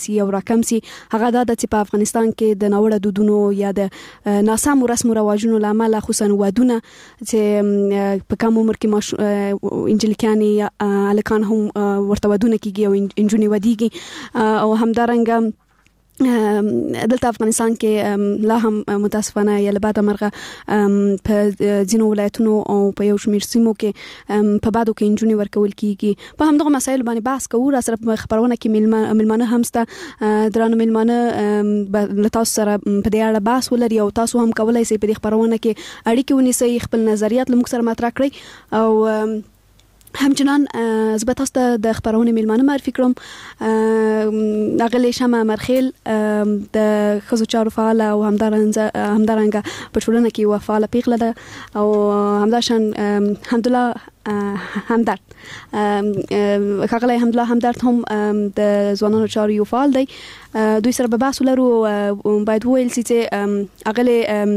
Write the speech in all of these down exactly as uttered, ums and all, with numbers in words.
سی او راکم سی هغه د چې په افغانستان کې د ناوړه دودونو یا د ناسم رسم او رواجونو لامل خصوصا ودونه چې په کوم عمر کې انجلیکانی یا الکان هم ورته ودونه کیږي او انجونی ودیږي او همدارنګه دلته افغانستان کې لا هم متاسفانه یا له بعد مرغه په ځینو ولایتونو او په یو شمېر سیمو کې په بعدو کې انجونی ورکول کیږي په همدغه مسایل باندې بحث کوو را سره په خبرونه کې ملمانه هم سته درانه ملمانه له تاسو سره په دې اړه بحث ولري او تاسو هم کولای شئ په دې خبرونه کې اړیکې ونیسئ خپل نظریات له موږ سره مطرح کړئ او همچنان زه تاسو ته د خبرونه ملمانه معرفي کړم اغلی شمه مرخیل د خزو چارو فعال او همدارنګه همدارنګه په ټولنه کې و فعال پیغله ده او همداشان حمدالله همدرد خغلی حمدالله همدرد هم د ځوانانو چارو یو فعال دی دوی سره به بحث ولرو باید وویل سي چې اغلی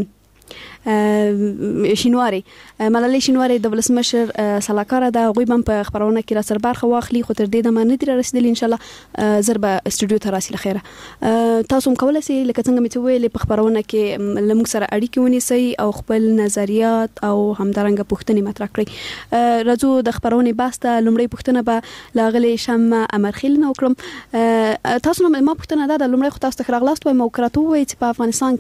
شینواری ملالۍ شینواری د ولسمشر سلاکار ده غوی هم په خبرونه کې را سره برخه واخلي خو تر دې دمه نه دی رسیدلی ان شاء الله زر به استودیو ته راسي لخيره تاسو هم کولای شئ لکه څنګه مې ویلې په خبرونه کې لمږ سره اړیکې ونیسئ او خپل نظریات او همدارنګه پوښتنې مطرح کړئ راځو د خبرونه باسته لومړی پوښتنه به لاغلی شمه امرخیل نو کړم تاسو نو ما پوښتنه ده لومړی خو تاسو ته راغلاست وای موکراتو وای چې په افغانستان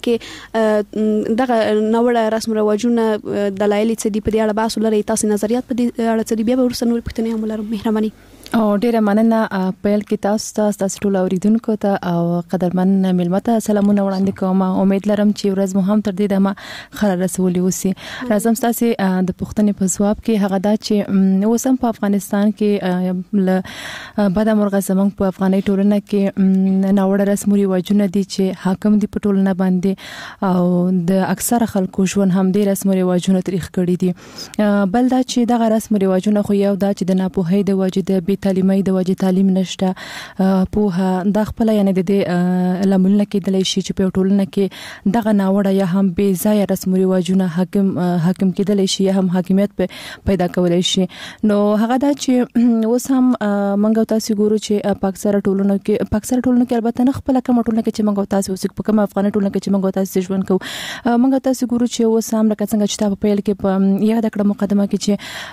کې دغه نوړ رسم رواجونه دلایل چې دی په دې اړه بحث لري تاسو نظریات په دې اړه څه دی بیا ورسره نور پوښتنې هم لرم مهرباني او ډیره مننه پیل کې تاسو تاسو ټول اوریدونکو ته او قدرمن ملمته سلامونه وړاندې کوم امید لرم چې ورځ مو هم تر دې دمه خبر رسولي وسی راځم تاسو د پوښتنې په جواب کې هغه دا چې اوسم په افغانستان کې ل بعد مرغه زمنګ په افغاني ټولنه کې ناوړه رسم رواجونه دي چې حاکم دي په ټولنه باندې او د اکثره خلکو ژوند هم د رسم رواجونه تاریخ کړی دي بل دا چې دغه رسم رواجونه خو یو دا چې د ناپوهۍ د وجې د تعلیمي د وجه تعلیم نشته په د خپل یعنی د لاملونه کې د لشي چې په ټولنه کې دغه ناوړه یا هم بې ځای رسم رواجونه حاکم حاکم کې د لشي یا هم حاکمیت پیدا کولای شي نو هغه دا چې اوس هم منګو تاسو ګورو چې پاکستان ټولنه کې پاکستان ټولنه کې البته نه خپل کوم ټولنه کې چې منګو تاسو اوس په کوم افغان ټولنه کې چې منګو تاسو ژوند کوو منګو تاسو ګورو چې اوس هم لکه څنګه چې تاسو په پیل کې په یاد کړه مقدمه کې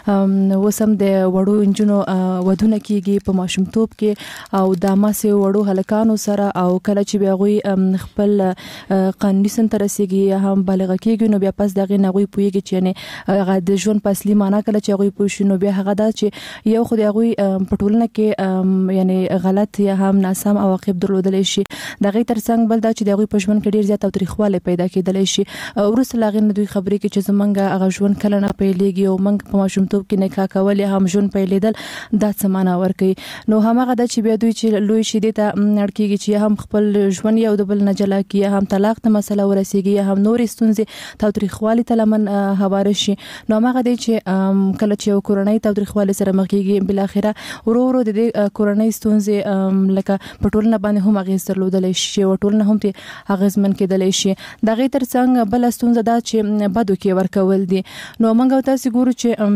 چې اوس هم د وړو انجونو ودونه کیږي په ماشومتوب کې او د ماسه وړو هلکانو سره او کله چې بیا غوي خپل قانوني سن ترسيږي یا هم بالغ کېږي نو بیا پس دغه نغوي پويږي چې نه هغه د ژوند په اصلي معنی کله چې غوي پوښ نو بیا هغه دا چې یو خو د غوي پټولنه کې یعنی غلط یا هم ناسم عواقب درلودل شي دغه ترڅنګ بل دا چې د غوي په ژوند کې ډیر زیات تاریخواله پیدا کېدل شي ورسره لاغې نه دوی خبرې کې چې زمونږ هغه ژوند کله نه پیلېږي او موږ په ماشومتوب کې نه کا کول یا هم ژوند پیلېدل دا څه معنا ورکوي نو همغه د چې بیا دوی چې لوی شي د ته نړکیږي چې هم خپل ژوند یو د بل نه جلا کی هم طلاق ته مسله ورسیږي یا هم نور ستونزې تاریخوالي تلمن هواره شي نو هغه د چې کله چې کورنۍ تاریخوالي سره مخ کېږي بل اخره ورو ورو د کورنۍ ستونزې لکه پټولنه باندې هم هغه سرلودل شي او ټولنه هم ته هغه ځمن کېدل شي دغه ترڅنګ بل ستونزه دا چې بدو کې ورکول دي نو موږ تاسو ګورو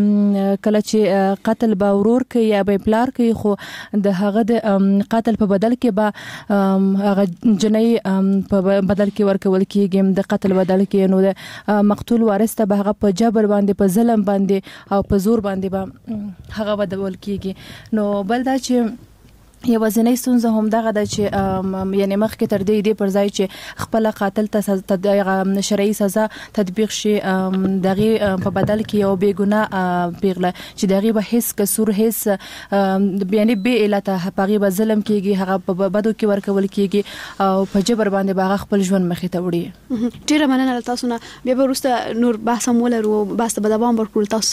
چې کله چې قتل با ورور کوي یا به پلار کوي خو د هغه د قتل په بدل کې به هغه جنۍ په بدل کې ورکول کېږي د قتل بدل کې نو د مقتول وارث ته به هغه په جبر باندې په ظلم باندې او په زور باندې به هغه بدل کېږي نو بل دا چې یو ځنې ستونزه هم دغه د چې یعنی مخکې تر دې دې پر ځای چې خپل قاتل ته شرعي سزا تطبیق شي دغه په بدل کې یو بے ګناه پیغله چې دغه به هیڅ قصور هیڅ یعنی بے علت هغه به ظلم کیږي هغه په بدو کې ورکول کیږي او په جبر باندې باغ خپل ژوند مخې ته وړي ډیره مننه تاسو نه بیا ورسته نور بحث مولر او بحث به دوام ورکول تاسو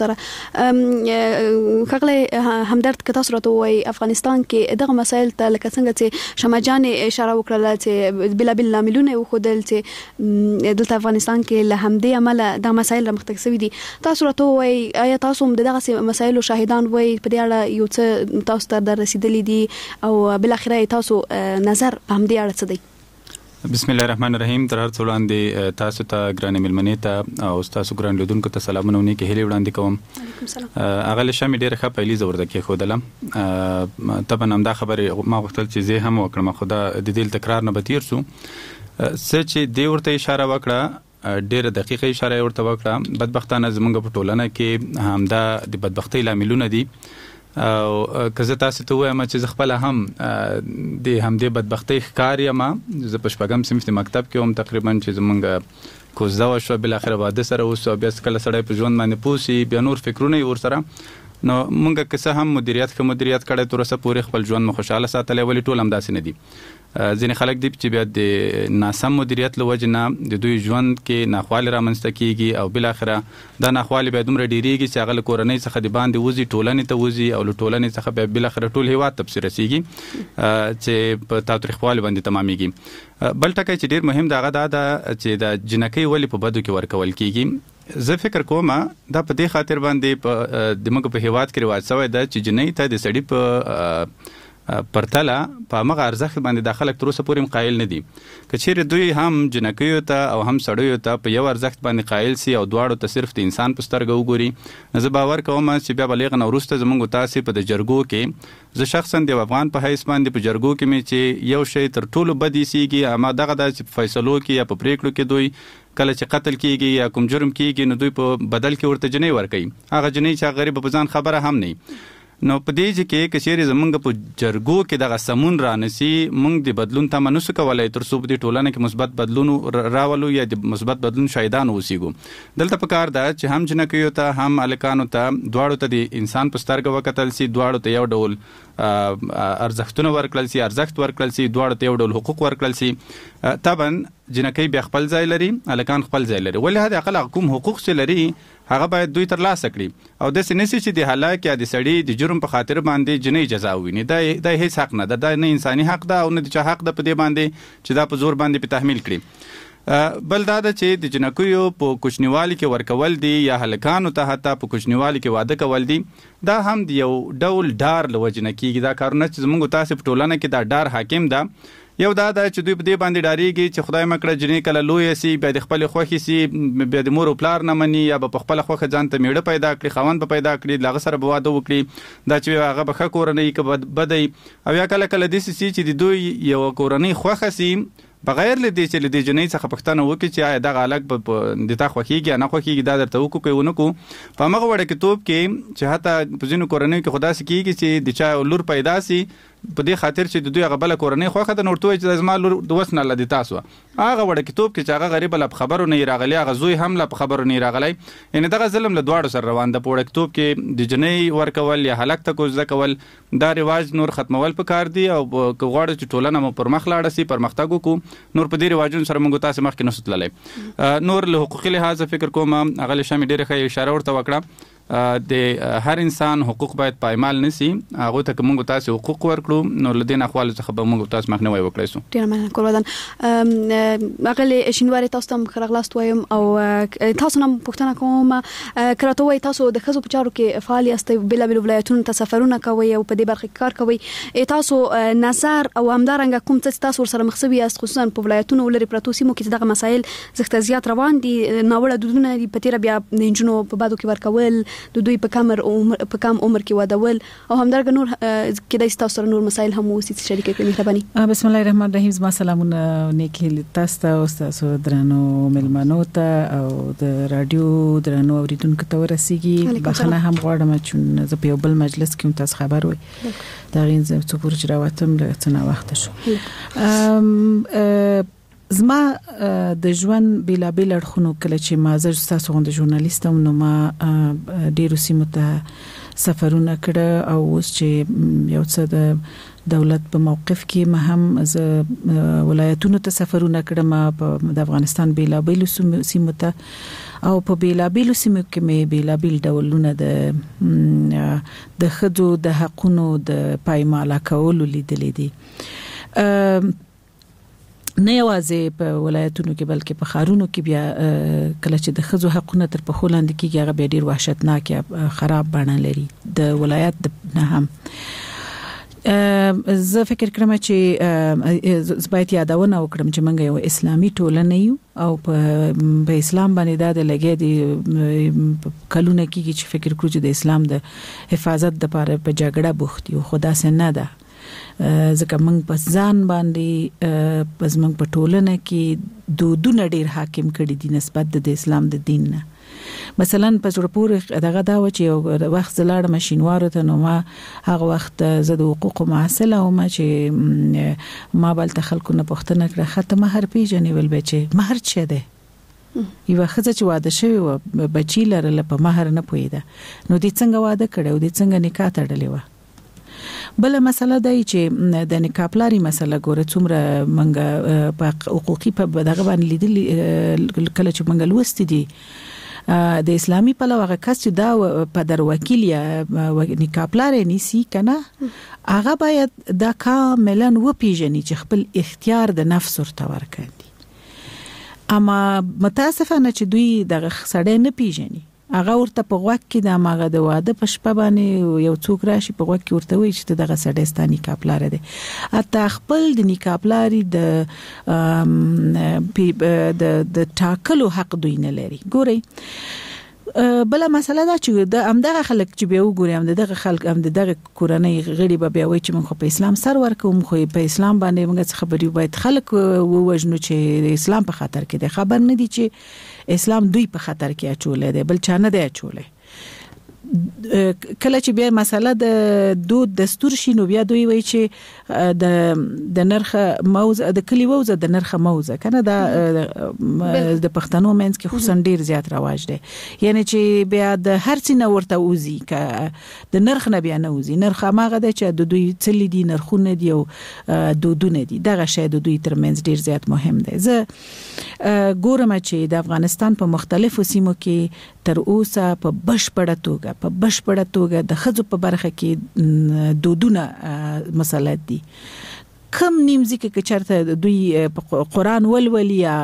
سره خغله همدرد که تاسو راته وای افغانستان کې دغه مسائل ته لکه څنګه چې شماجان اشاره وکړه چې بلا بل لاملونه وخدل چې دلته افغانستان کې له همدې عمله د مسائل مختلف شوي دي تاسو راته وای آیا تاسو هم دغه مسائل شاهدان وای په دې اړه یو څه تاسو ته در رسیدلې دي او بل اخره تاسو نظر په همدې اړه څه دی بسم الله الرحمن الرحیم. تر هر څه وړاندې تاسو ته ګرانې مېلمنې ته او تاسو ګران لیدونکو ته سلامونه او نیکې هیلې وړاندې کوم. وعلیکم السلام. هغه له شمې ډېره ښه پیلیزه ورته کېښودله. طبعا همدا خبرې ما غوښتل چې زه هم وکړم، خو دا د دې تکرار نه به تېر شو. څه چې دې ورته اشاره وکړه، ډېره دقیقه اشاره یې ورته وکړه. بدبختانه زموږ په ټولنه کې همدا د بدبختۍ لاملونه دي. او که زه تاسو ته وایم چې زه خپله هم د همدې بدبختۍ ښکار یم. زه په شپږم صنف د مکتب کې وم تقریبا چې زمونږ کوزده وشوه، بالاخره واده سره وشو، بیا کله سړی په ژوند باندې پوه شي، بیا نور فکرونه یې ورسره. نو مونږ که څه هم مدیریت ښه مدیریت کړی تر اوسه پورې خپل ژوند مو خوشحاله ساتلی، ولې ټول همداسې نه دي. ځینې خلک دي چې بیا د ناسم مدیریت له وجې نه د دوی ژوند کې ناخوالې رامنځته کیږي او بالاخره دا ناخوالې بیا دومره ډېرېږي چې هغه له کورنۍ څخه د باندې وځي، ټولنې ته وځي او له ټولنې څخه بیا بالاخره ټول هېواد ته پسې رسېږي چې په تاوتریخوالي باندې تمامېږي. بل ټکی چې ډېر مهم د هغه دا ده چې د جنکۍ ولې په بدو کې ورکول کیږي. زه فکر کوم دا په دې خاطر باندې په د موږ په هېواد کې رواج شوی ده چې جنۍ ته د سړي په پرتله په هغه ارزښت باندې دا خلک تر اوسه پورې قایل نه دي. که چیرې دوی هم جنکیو ته او هم سړیو ته په یو ارزښت باندې قایل سي او دواړو ته صرف د انسان په سترګه وګوري، زه باور کوم چې بیا به له هغه نه وروسته زموږ تاسې په د جرګو کې، زه شخصا د افغان په حیث باندې په جرګو کې مې چې یو شی تر ټولو بد ایسېږي، اما دغه دا چې په فیصلو کې یا په پریکړو کې دوی کله چې قتل کیږي یا کوم جرم کیږي نو دوی په بدل کې ورته جنۍ ورکوي، هغه جنۍ چې هغه غریب په ځان خبره هم نه. نو په دې کې که چیرې زمونږ په جرګو کې دغه سمون رانسي، موږ د بدلون تمه نسو کولی تر څو په دې ټولنه کې مثبت بدلون راولو یا د مثبت بدلون شاهدان اوسېږو. دلته پکار ده چې هم جنکیو ته هم هلکانو ته دواړو ته د انسان په سترګه وکتل سي، دواړو ته یو ډول ارزښتونه ورکړل سي، ارزښت ورکړل سي، دواړو ته یو ډول حقوق ورکړل سي. طبعا جنکۍ بیا خپل ځای لري، هلکان خپل ځای لري، ولې حد اقل کوم حقوق چې لري هغه باید دوی ترلاسه کړي او داسې نه سي چې د هلاک یا د سړي د جرم په خاطر باندې جنۍ جزا وویني. دا دا هیڅ حق نه ده، دا نه انساني حق ده او نه د چا حق ده په دې باندې چې دا په زور باندې په تحمیل کړي. بل دا ده چې د جنکیو په کوچنیوالي کې ورکول دي یا هلکانو ته حتی په کوچنیوالي کې واده کول دي، دا هم د یو ډول ډار له وجې نه کېږي. دا کارونه چې زموږ تاسې په ټولنه کې دا ډار حاکم ده. یو دا ده چې دوی په دې باندې ډارېږي چې خدای مکړه جنۍ کله لویه سي، بیا د خپلې خوښې سي، بیا د مور او پلار نه مني یا به په خپله خوښه ځان ته میړه پیدا کړي، خاوند به پیدا کړي، له هغه سره به واده وکړي، دا چې هغه به ښه کورنۍ که بده. او یا کله کله داسې سي چې د دوی یوه کورنۍ خوښه سي بغیر له دې چې له دې جنۍ څخه پوښتنه وکړي چې آیا دغه هلک به د تا خوښېږي یا نه خوښېږي، دا درته وکړو که یې ونه کړو. په همغه وړکتوب کې چې حتی په ځینو کورنیو کې خو داسې کېږي چې د چا لور پیدا سي په دې خاطر چې د دوی هغه بله کورنۍ خوښه ده، نو ورته وایي چې زما لور د وس نه له د تاسو هغه وړکتوب کې چې هغه غریبه له په خبرو نه یې راغلی، هغه زوی هم له په خبرو نه یې راغلی. یعنې دغه ظلم له دواړو سره روان ده. په وړکتوب کې د جنۍ ورکول یا هلک ته کوزده کول، دا رواج نور ختمول پکار دي. او که غواړو چې ټولنه مو پر مخ لاړه سي، پرمختګ وکړو، نور په دې رواجونو سره موږ تاسې مخکې نسو تللی. نور له حقوقي لحاظه فکر کوم هغه له شمې ډېرې ښه اشاره ورته وکړه. د هر انسان حقوق باید پایمال نسی، هغه ته موږ تاسو حقوق ورکړو نو لدین اخوال څخه به موږ تاسو مخنیوي وکړای سو. ډیر مننه کوردن. هغه شینواري تاسو ته خرغلاست وایم او تاسو نن پوښتنه کوم کراته وای تاسو د خزو په چارو کې فعال یاست، بل بل ولایتونو ته سفرونه کوي او په دې برخه کې کار کوي. تاسو نظر او همدارنګه کوم څه تاسو سره مخسوي یاست، خصوصا په ولایتونو ولري پروتو سیمو کې دغه مسایل زخته زیات روان دي، ناوړه دودونه په تیر بیا د انجونو په بادو کې ورکول، د دوی په کمر عمر په کم عمر کې ودول او همدارنګه نور کې د تاسو سره نور مسایل هم وسی شریک کړئ. مهرباني. بسم الله الرحمن الرحیم. زما سلامونه نیکی تاسو ته او تاسو درنو ملمنو ته او د رادیو درنو اوریدونکو ته ورسیږي. بخنه هم غواړم چې زه په یو بل مجلس کې تاسو خبر وي دا غین زه څو پورې راوتم له څه وخت شو. ام زما د ژوند بیلابیل اړخونو کله چې ما زه تاسو غوندې ژورنالیستم نو ما ډیرو سیمو ته سفرونه کړه او اوس چې یو څه د دولت په موقف کې ما هم زه ولایتونو ته سفرونه کړم، ما د افغانستان بیلابیل سیمو ته او په بیلابیل سیمو کې مې بیلابیل ډولونه د د خځو د حقونو د پایمال کولو لیدلې دي. نه یوازې په ولایتونو کې بلکې په ښارونو کې بیا کله چې د ښځو حقونه تر پښو لاندې کېږي هغه بیا ډېر وحشتناک یا خراب بڼه لري. د ولایت نه هم زه فکر کوم چې زبایت یادونه وکړم چې موږ یو اسلامي ټولنه یو او په اسلام باندې د لګي دي کلونه کې چې فکر کوم چې د اسلام د حفاظت لپاره په جګړه بوخت یو خدا سينه ده ځکه موږ په ځان باندې پس موږ په ټولنه کې دودونه ډیر حاکم کړي دي نسبت د اسلام د دین نه. مثلا په جوړپور دغه دا و چې وخت زلاړ ماشينوارو ته نو ما هغه وخت زه د حقوق معاصله او ما چې ما بل تخلکو نه پښتنه کړه خاطر مہر پیژنې ول بچي مہر چه ده یو خزه چې واده شوی و بچی لرله په مہر نه پویده نو دې څنګه واده کړو دې څنګه نکاح تړلې و. بل مسله دی چې د نکاح پلاری مسله ګوره څومره منګه په حقوقي په دغه باندې لیدل کله چې منګه لوست دي د اسلامي په لور کس چې دا په در وکیل یا نکاح پلاری نیسی کنه هغه باید دا کاملا و پیژني چې خپل اختیار د نفس ورته ورکړي اما متاسفانه چې دوی د سړی نه پیژني هغه ورته په وخت کې د ماغه د واده په شپه باندې یو څوک راشي په وخت کې ورته وایي چې دغه سړی ستاني کاپلار دی اته خپل د نکاپلاري د د د ټاکلو حق دوی نه لري. ګوري بل مسله دا چې د امدغه خلک چې به وګوري هم دغه خلک هم دغه کورنۍ غړي به بیا وایي چې موږ په اسلام سر ورکوم خو په اسلام باندې موږ خبري باید خلک ووجنو چې د اسلام په خاطر کې د خبر نه دي چې اسلام دوی په خطر کې اچولې ده بل چا نه دی اچولې. کله چې بیا مسله د دود دستور شي نو بیا دوی وایي چې د د نرخ موزه د کلی ووزه د نرخ موزه کنه دا د پښتنو منځ کې خصوصا ډیر زیات رواج دی یعنی چې بیا د هر څه نه ورته وزي ک د نرخ نه بیا نه وزي نرخ ماغه د چې د دوی څلې دي نرخونه دي او دودونه دي دغه شی د دوی ترمنځ ډیر زیات مهم دی. زه ګورم چې د افغانستان په مختلفو سیمو کې تر اوسه په بشپړه توګه په بشپړه توګه د خځو په برخه کې دودونه مسلط دي. کم نیمزي کې چرته دوی قرآن ولولي یا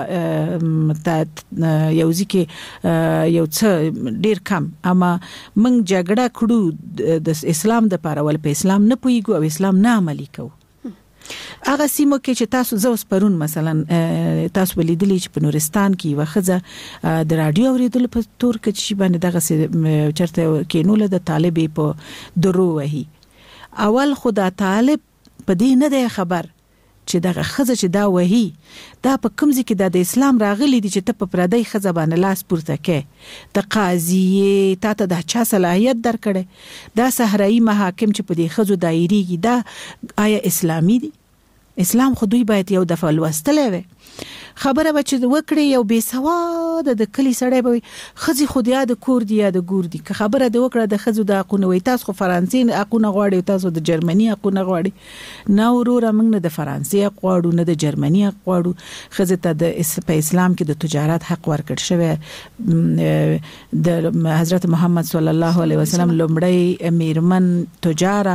یو ځکه یو څه ډیر کم اما من جګړه کړو د اسلام د لپاره ول په اسلام نه پويګو او اسلام نه عملي کوو. هغه سیمو کې چې تاسو زوس پرون مثلا تاسو ولیدلی چې په نورستان کې وخزه د رادیو اوریدل په تور کې چې باندې دغه چرته کې نو له طالبې په درو وهي اول خدا طالب په دې نه دی خبر چې دغه خزه چې دا وهي دا په کوم ځای کې د اسلام راغلي دي چې ته په پردی خزه باندې لاس پورته کې د قاضي تا ته د چا صلاحیت درکړي دا صحرایي محاکم چې په دې خزو دایریږي دا آیا اسلامي دي؟ اسلام خو دوی باید یو دفعه لوستلې وي خبره به چې وکړي یو بے سواد د کلی سړی به خزي خود یا د کور دی یا د ګور دی که خبره د وکړه د خزو د اقونه وي تاسو خو فرانسې اقونه غواړي تاسو د جرمني اقونه غواړي نه وروره موږ نه د فرانسې غواړو نه د جرمني غواړو خزه ته د په اسلام کې د تجارت حق ورکړ شوی د حضرت محمد صلی الله علیه وسلم لومړی میرمن تجاره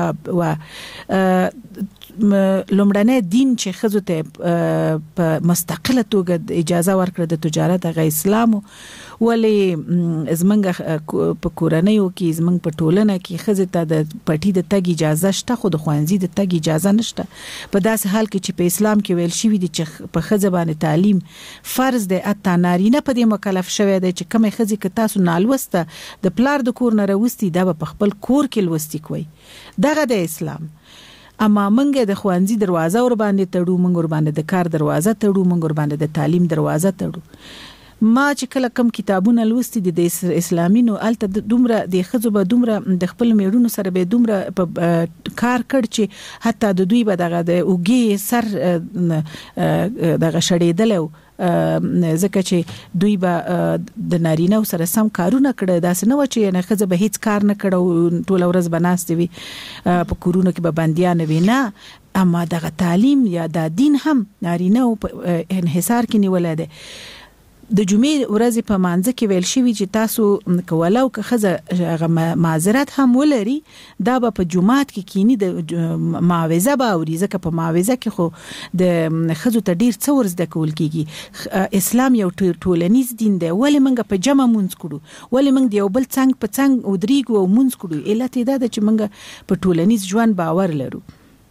و لومړنی دین چې خزو ته په مستقله توګه اجازه ورکړه د تجارت غي اسلام ولې زمنګ په کورنۍ او کې زمنګ په ټولنه کې خزه ته د پټي د تګ اجازه شته خو د خوانزي د تګ اجازه نشته په داسې حال کې چې په اسلام کې ویل شوی دي چې په خزه باندې تعلیم فرض دی اته نارینه په دې مکلف شوی دی چې کومه خزه کې تاسو نالوسته د پلار د کور نه راوستي دا په خپل کور کې لوستي کوي دغه د اسلام اما منګه د خوانزي دروازه ور باندې تړو منګ ور باندې د کار دروازه تړو منګ ور باندې د تعلیم دروازه تړو ما چې کله کم کتابونه لوستي دي د اسلامي نو الته دومره د خزو به دومره د خپل میړونو سره به دومره کار کړ چې حتی د دوی به دغه د اوګي سر دغه شړېدل ځکه چې دوی به د نارینه سره سم کارونه کړي داسې نه و چې نه خزه به هیڅ کار نه کړو ټول ورځ بناستي وي په کورونو کې به بنديان وي نه اما دغه تعلیم یا د دین هم نارینه په انحصار کې نیولای دي. د جمعې ورځې په مانځ کې ویل شوی چې تاسو کولو که خزه معذرت هم ولري دا به په جمعات کې کینی د معاوضه به اوري ځکه په معاوضه کې خو د خزو ته ډیر څور زده کول کیږي. اسلام یو ټولنیز دین دی ولې موږ په جمع مونږ کړو ولې موږ یو بل څنګه په څنګه ودریګو او مونږ کړو علت دا ده چې موږ په ټولنیز ژوند باور لرو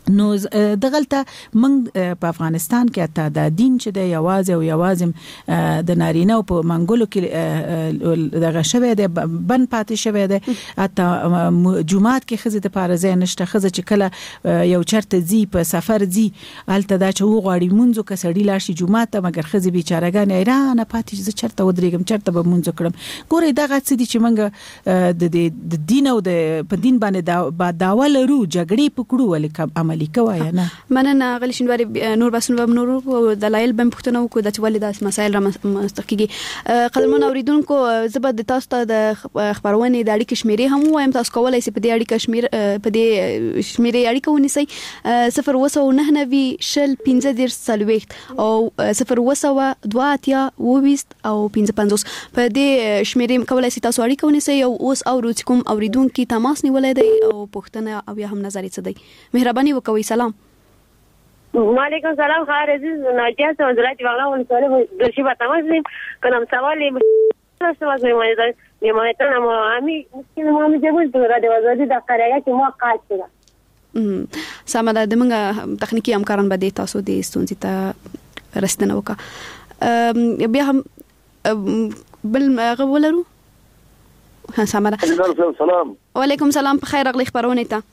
نو دغلطه موږ په افغانستان کې اته د دین چې د یوازې او یوازې د نارینه په منګولو کې دغه شوی د بن پاتې شوی د اته جمعات کې خزه د پارځه نشته خزه چې کله یو چرته زی په سفر زی الته دا چې وغواړي مونږ کسړی لاشي جمعات ته مګر خزه بیچارهګان ایران پاتې ز چرته ودرېګم چرته به مونږ کړم ګورې دغه څه دي چې موږ د دین او د په دین باندې داوا لرو جګړې پکړو ولې لیکوای نه مننه غلی شنواری نور بسون و نور دلایل بم پښتنو کو د چوالي د مسایل را مستقیږي قدرمن اوریدونکو زبد تاسو ته د خبرونه د اړیکې شمیرې هم وایم تاسو کولای شئ په دې اړیکې شمیر په دې شمیرې اړیکه ونیسئ صفر وسو نه نوي شل پنځه ډیر سلويخت او صفر وسو دوه اتیا وويست او پنځه پنځوس په دې شمیرې کولای شئ تاسو اړیکه ونیسئ او اوس اورو کوم اوریدونکو تماس نیولای دی او پښتنه او یا هم نظر یې څه دی مهرباني وکوي سلام وعلیکم سلام خیر عزیز ناجیه سوالات واقعا ونسوله درشي بتماس کنم سوالی سوال می‌مونه می‌مونه تنم امی مسکین ما می‌جبل تو را دیوازادی د قریه کې مو قاص کړه سمه ده موږ تخنیکی همکاران به د تاسو د ستونزې ته رسیدنه وکړه بیا هم بل غوولرو ها سمه ده سلام وعلیکم سلام په خیر اغلی خبرونه ته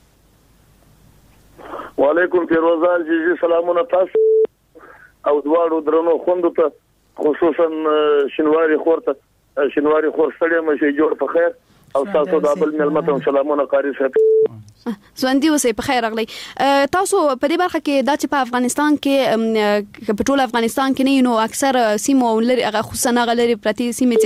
وعلیکم پیروزال جی سلامونه تاسو او دواړو درنو خوندو ته خصوصا شنواری خورته شنواری خور سړی مشه جوړ په خیر او تاسو د ابل ملمتون سلامونه قاری صاحب ژوندۍ اوسئ په خیر اغلی تاسو په دې برخه کې دا چې په افغانستان کې په ټول افغانستان کې نه نو اکثر سیمو لري هغه خصوصا هغه لري پرتی سیمې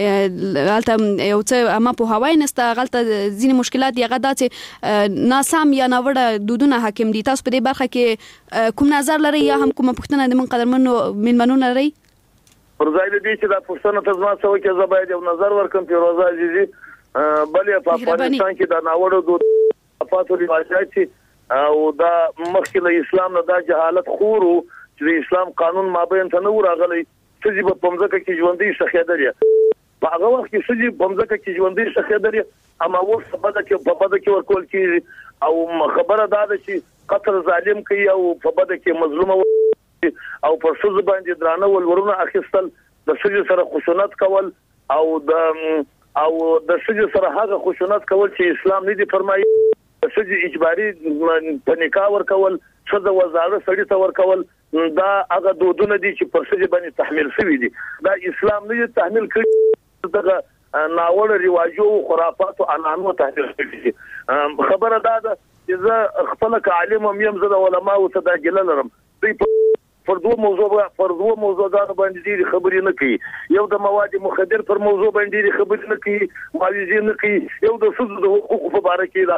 چې هلته یو څه اما په هوای نسته غلطه ځینې مشکلات یې غدا چې ناسم یا ناوړه دودونه حاکم دي تاسو په دې برخه کې کوم نظر لري یا هم کوم پښتنه د من قدرمنو منمنون لري پر ځای دې چې دا پښتنه تاسو ما څه وکړي زباید یو نظر ورکم پیروزا جی بلې په افغانستان کې دا ناوړه دود افاتو ریواجات او دا مخکې له اسلام نه دا جهالت خورو چې د اسلام قانون مابین ته نه راغلی چې په پمځکه کې ژوندۍ شخیدري په هغه وخت کې چې پمځکه کې ژوندۍ شخیدري اما و په بده کې په بده کې ورکول کیږي او خبره دا ده چې قتل ظالم کوي او په بده کې مظلوم او پر څه باندې درانه ولورونه اخیستل د څه سره خشونت کول او د او د څه سره هغه خشونت کول چې اسلام نه دی فرمایي د څه اجباري په نکاح ور کول څه د وزاره سړی ته ور کول دا هغه دودونه دي چې پر څه باندې تحمیل شوی دي دا اسلام نه تحمیل کړي دغه ناوړه ریواجو او خرافات او انانو تحمیل کړي خبره دا ده چې زه خپل عالم هم یم زه د علماو ته دا ګیله لرم دوی پر دوه موضوع پر دوه موضوعات باندې دي خبرې نه کوي یو د مواد مخدر پر موضوع باندې دي خبرې نه کوي ماویزي نه کوي یو د ښځو د حقوقو په اړه کې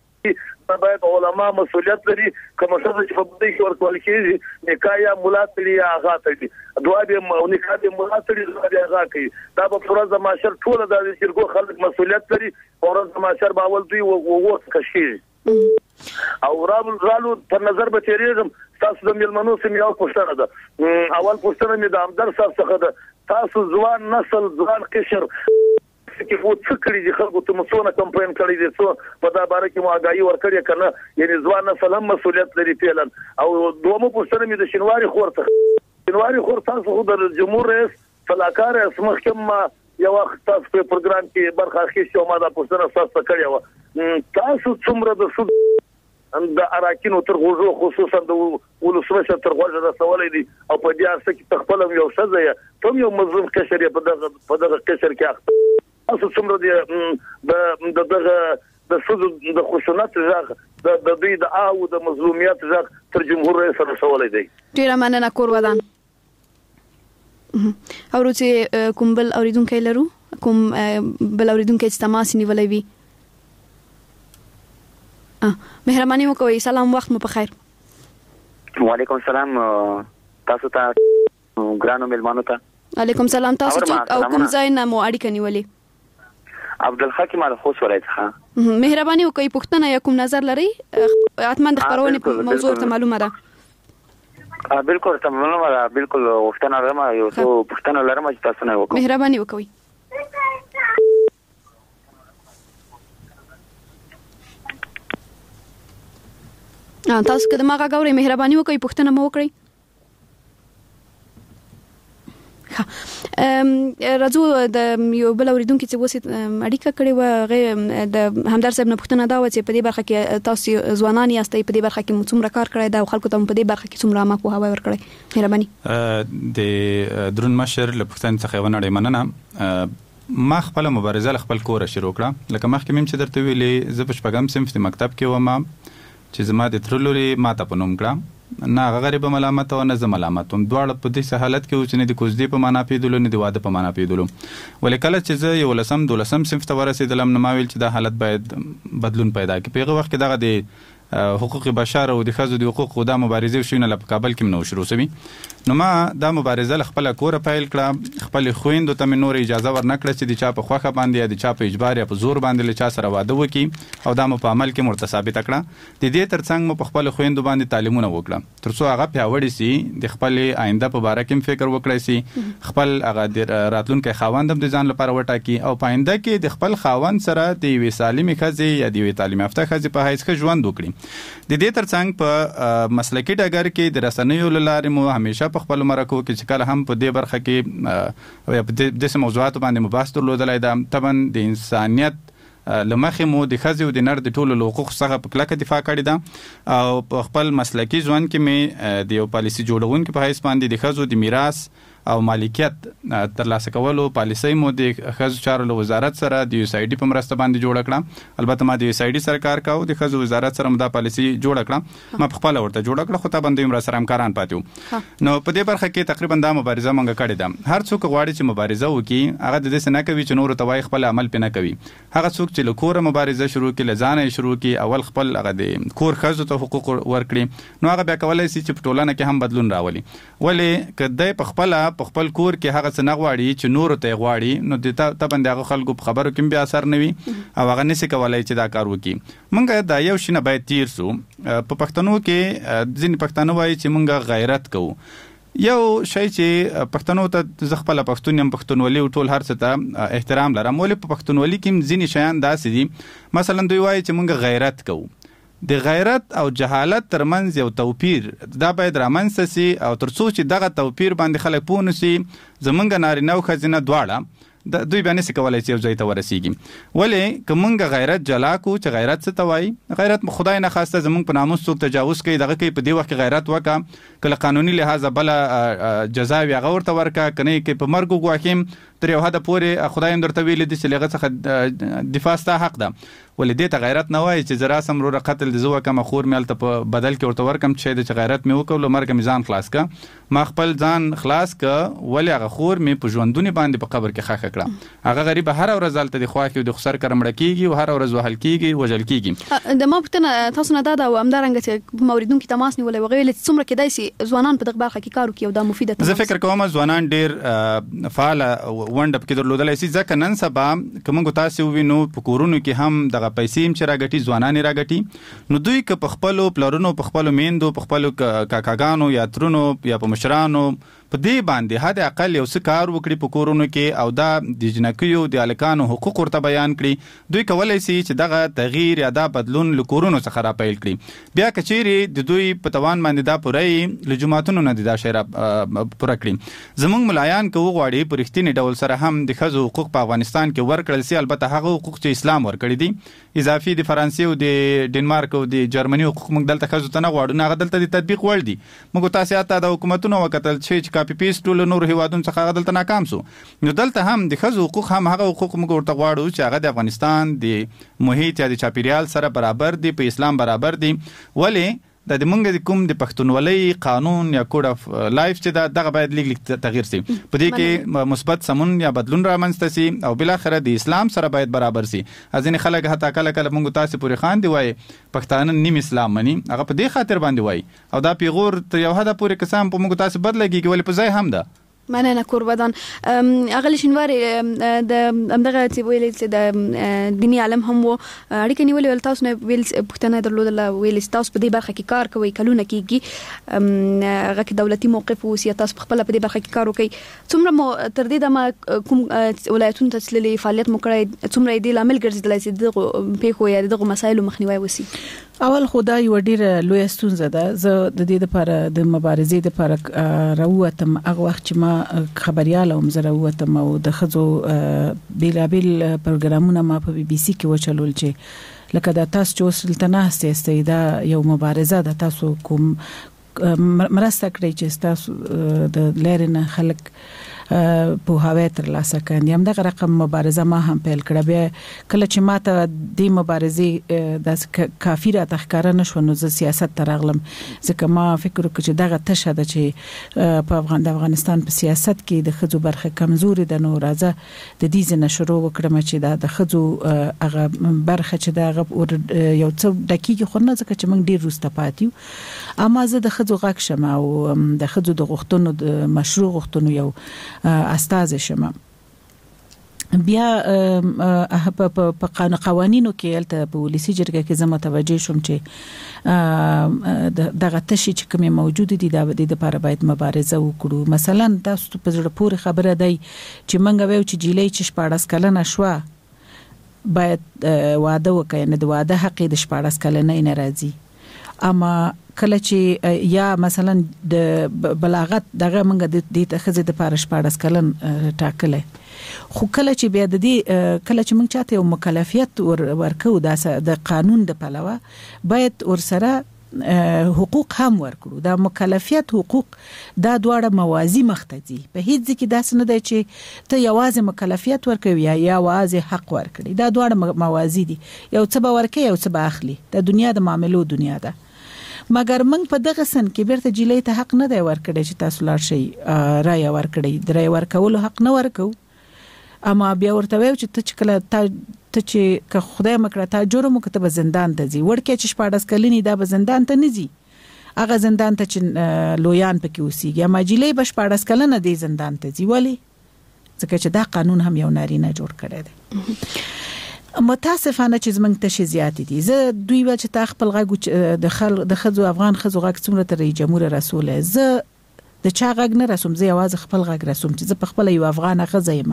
دا باید علما مسؤلیت لري کوم څه چې په دې کې ورکول کېږي نکاح یا مولاتړي یا هغه تړي دوه به نکاح د مولاتړي د هغه کوي دا په فرض معاشر ټول د شرکو خلک مسؤلیت لري فرض معاشر باول دوی وګورئ کشي او رالو رالو په نظر به تیریږم تاسو د ملمنو سم یو پوښتنه ده اول پوښتنه مې د امدر صاحب څخه ده تاسو ځوان نسل ځوان قشر کې وو څه کړی دي خلکو ته مسونه کمپاین کړی دي څو په دا باره کې مواګایي ورکړي کنه یعنی ځوان نسل هم مسؤلیت لري پیلن او دومره پوښتنه مې د شنواری خور څخه شنواری خور تاسو د جمهور رئیس فلاکار اسمخ کوم یو وخت تاسو په پروګرام کې برخه اخیسته او ما دا پوښتنه تاسو کړې و تاسو څومره د سود د اراکینو تر غوږو خصوصا د ولسمشر تر غوږه رسولې دي او په دې اساس کې تخپل یو شزه ته یو مظلوم کشر په دغه په دغه کشر کې تاسو څومره د د دغه د سود د خشونت ځخ د د دوی د او د مظلومیت ځخ تر جمهور رئیس رسولې دي ډیر مننه کور ودان او چې کوم بل اوریدونکو لرو کوم بل اوریدونکو چې تماس نیولې وي مهرباني وکړئ سلام وخت مو په خیر وعلیکم السلام تاسو ته ګرانو ملمانو ته علیکم سلام تاسو او کوم ځای نه مو اړیکه نیولې عبدالحکیم الخوص ولایت ښه مهرباني وکړئ پښتنه یا کوم نظر لري حتما د خبرونه موضوع ته معلومه ده بالکل ته معلومه ده بالکل وختنه لرم یو څو پښتنه لرم چې تاسو نه وکړئ مهرباني وکړئ تاسو که د ما غږ اورئ مهرباني وکړئ پوښتنه مو وکړئ. راځو د یو بل اوریدونکو چې وسې اړیکه کړې و هغه د همدار صاحب نه پوښتنه دا و چې په دې برخه کې تاسو ځوانان یاستئ په دې برخه کې څومره کار کړی دا خلکو ته په دې برخه کې څومره ما پوهاوی ورکړی مهرباني. د درون مشر له پوښتنې څخه ونړې مننه. ما خپل مبارزه خپل کور شروع کړه لکه مخکې مم چې درته ویلې زه په شپږم صنف د مکتب کې وم چې زما د ترلوري ماته په نوم کړه نه هغه غریب ملامت او نه زه ملامت هم دواړه په دې حالت کې چې نه د کوزدي په معنا پیدلو نه د واده په معنا پیدلو ولې کله چې زه یو لسم دولسم صنف ته ورسېدلم نو ما ویل چې دا حالت باید بدلون پیدا کړي. په هغه وخت کې دغه د حقوق بشر او د ښځو د حقوقو د مبارزې شوونه په کابل کې نو شروع شوی. نو ما دا مبارزه خپل کور پیل کړه. خپل خويندو ته مې نور اجازه ورنکړه چې د چا په خوخه باندې یا د چا په اجبار یا په زور باندې له چا سره واده وکړي او دا مو په عمل کې مرتثابت کړه. د دې ترڅنګ مو په خپل خويندو باندې تعلیمونه وکړه ترڅو هغه پیاوړی سي د خپل آینده په اړه کې فکر وکړي سي خپل هغه د راتلونکي خاوندم د ځان لپاره وټاکي او په آینده کې د خپل خاوند سره د وی سالمي خزي یا د وی تعلیم یافته خزي په حیث کې ژوند وکړي. د دې ترڅنګ په مسلکي ډګر کې د رسنیو لارې مو همیشه په خپل مرکو کې چې کله هم په دې برخه کې یا په دې موضوعاتو باندې مباحث درلودلای دا طبعا د انسانیت لمخې مو د ښځې او د نر د ټولو حقوقو څخه په کلکه دفاع کړې ده او په خپل مسلکي ژوند کې مې د یو پالیسي جوړونکي په حیث باندې د ښځو د میراث او مالکیت ترلاسه کولو پالیسي مو د ښځو چارو له وزارت سره د یو سایډي په مرسته باندې جوړ کړه. البته ما د یو سایډي سره کار کاوه د ښځو وزارت سره مدا پالیسي جوړ کړه ما په خپل ورته جوړ کړه خو ته باندې مر سره همکاران پاتیو. نو په دې برخه کې تقریبا دا مبارزه مونږ کړې ده. هر څوک غواړي چې مبارزه وکړي هغه د دې نه کوي چې نور ته وای خپل عمل پنه کوي. هغه څوک چې له کوره مبارزه شروع کړي لزانه شروع کړي اول خپل هغه د کور ښځو ته حقوق ورکړي نو هغه بیا کولای شي چې په ټولنه کې هم بدلون راولي. ولې کله په خپل په خپل کور کې هغه څنګه غواړي چې نور ته غواړي نو د ته باندې هغه خلکو په خبرو کې بیا اثر نه وي او هغه نشي کولای چې دا کار وکړي. مونږ دا یو شنه باید تیر سو په پښتنو کې ځین پښتانه وایي چې مونږ غیرت کوو. یو شی چې پښتنو ته ز خپل پښتون يم پښتونولي او ټول هر څه ته احترام لرم ولې په پښتونولي کې ځین شیان داسې دي مثلا دوی وایي چې مونږ غیرت کوو. د غیرت او جهالت ترمنځ یو توپیر دا باید رامنځته سي او ترڅو چې دغه توپیر باندې خلک پوه نشي زمونږ نارینه او ښځینه دواړه د دوی باندې څه کولای شي یو ځای ته ورسیږي. ولې که مونږ غیرت جلا کو چې غیرت څه ته وایي غیرت خدای نه خواسته زمونږ په ناموس څوک تجاوز کوي دغه کوي په دې وخت کې غیرت وکړه کله قانوني لحاظ بل جزا وي هغه ورته ورکړه کنه کې په مرګ وګواښیم تر یو حد پورې خدای هم درته ویل دي چې لغه څخه دفاع ستا حق ده. ولې دې ته غیرت نه وایي چې زرا سم رو قتل د زو کم خور مې الته په بدل کې ورته ورکم چې د غیرت مې وکول مرګ میزان خلاص کا ما خپل ځان خلاص کا ولې هغه خور مې په ژوندونی باندې په قبر کې خاخه کړه هغه غریب هر ورځ الته د خواخي د خسر کرمړه کیږي او هر ورځ وهل کیږي وجل کیږي. د ما پته تاسو نه دا د امدارنګ چې موریدونکو تماس نیولې وغویل چې څومره کېدای شي ځوانان په دغه برخه کې کار وکړي او دا مفیده ده. زه فکر کوم ځوانان ډیر فعال ونډه کې درلودلای شي ځکه نن سبا کومه تاسو وینو په کورونو کې هم دغه پیسې چې راګټي ځوانان راګټي نو دوی که په خپل پلارونو په خپل میندو په خپل کاکاګانو یا ترونو یا په مشرانو په دې باندې حد اقل یو څه کار وکړي په کورونو کې او دا د جنکیو د الکانو حقوق ورته بیان کړي دوی کولای شي چې دغه تغییر یا دا بدلون له کورونو څخه را پیل کړي. بیا کچېری د دوی په توان باندې دا پورې له جماعتونو نه دا شی را پوره کړي. زموږ ملایان کوو غواړي په رښتینی ډول سره هم د ښځو حقوق په افغانستان کې ورکړل شي البته هغه حقوق چې اسلام ورکړي دي اضافي د فرانسې او د ډنمارک او د جرمني حقوق موږ دلته ښځو ته نه غواړو نه دلته د تطبیق وړ دي. موږ تاسو ته د حکومتونو وکتل چې کاپی پیسټ ټول نور هیوادونو څخه دلته ناکام سو نو دلته هم د ښځو حقوق هم هغه حقوق موږ ورته غواړو چې هغه د افغانستان د محیط یا د چاپیریال سره برابر دي په اسلام برابر دي. ولې د موږ کوم د پښتونولۍ قانون یا کوډ اف لایف چې دا دغه باید لیک لیک تغییر شي په دې کې مثبت سمون یا بدلون رامنځته شي او بل اخر د اسلام سره باید برابر شي. ځینې خلک حتی کله کله موږ تاسو پوری خان دی وای پښتانه نیم اسلام مني هغه په دې خاطر باندې وای او دا پیغور ته یو حد پورې قسم په موږ تاسو بدلږي ولې په ځای هم ده مننه قربان. اغلی شنوار د امدغه چې ویل چې د دینی علم هم وو اړیکې نیولې ول تاسو نه ویل پښتنه درلودل ویل تاسو په دې برخه کې کار کوي کلونه کېږي هغه کې دولتي موقف او سیاست خپل په دې برخه کې کار وکړي. څومره مو تر دې د کوم ولایتونو ته تللي فعالیت مو کړی څومره دې لامل ګرځیدل چې دغه پیښو یا دغه مسایلو مخنیوي وسی؟ اول خدای یو ډیره لوی ستونزه ده. زه د دې لپاره د مبارزې لپاره راووتم هغه وخت چې ما خبريال او زه راووتم او د خزو بیلابیل پروګرامونه ما په بي بي سي کې وچلول چې لکه دا تاسو چې سلطنه هسته دا یو مبارزه ده تاسو کوم مرسته کړی چې تاسو د لارنه خلک په هوا تر لاسه کاندي هم دغه رقم مبارزه ما هم پیل کړه. بیا کله چې ما ته د مبارزې د کافی را تخکاره نشو نو زه سیاست ته راغلم ځکه ما فکر وکړ چې دغه تشه ده چې په افغان د افغانستان په سیاست کې د خځو برخه کمزوري ده نو راځه د دې ځنه شروع وکړم چې دا د خځو هغه برخه چې دا یو څه دقیقه خو نه ځکه چې موږ ډیر روسته پاتیو اما زه د خځو غږ شم او د خځو د غوښتنو د مشروع غوښتنو یو استاذ شمه. بیا په قوانینو کې الته په ولسی جرګه کې زما توجه شوم چې دغه تشي چې کوم موجود دي د دې لپاره باید مبارزه وکړو. مثلا تاسو په زړه پورې خبره دی چې منګه وایو چې جیلې چې شپاړس کلنه شو باید واده وکړي نه د واده حق د شپاړس کلنه نه راځي اما کله چې یا مثلا د بلاغت دغه منګه د دې تخزه د پارش پاړس کلن ټاکلې خو کله چې بیا د دې کله چې موږ چاته یو مکلفیت ورکو د قانون د پلوه باید ورسره حقوق هم ورکړو. دا مکلفیت حقوق دا دواړه موازی مختدي په هیڅ ځکه داس نه دی چې ته یوازې مکلفیت ورکوي یا یوازې حق ورکړي. دا دواړه موازی دي یو څه به ورکي یو څه به اخلي. د دنیا د معاملو دنیا ده مګر موږ په دغه سن کې بیرته جیلې ته حق نه دی ورکړی چې تاسو لاړ شئ رای ورکړی د رای ورکولو حق نه ورکو اما بیا ورته وایو چې ته چې کله ته چې که خدای مکړه تا جرم وکړه به زندان ته ځي ورکه چې شپاړس کلنی دا به زندان ته نه ځي هغه زندان ته چې لویان پکې اوسېږي اما جیلې به شپاړس کلنه دی زندان ته ځي ولی ځکه چې دا قانون هم یو نارینه جوړ کړی دی. متاسفانه چې زمنګ ته شي زیات دي. زه دوی و چې تا خپل غږ د خل د خزو افغان خزو غږ څومره تر جمهور رسول زه د چا غږ نه رسوم زه یوازې خپل غږ رسوم چې زه په خپل یو افغان غزایم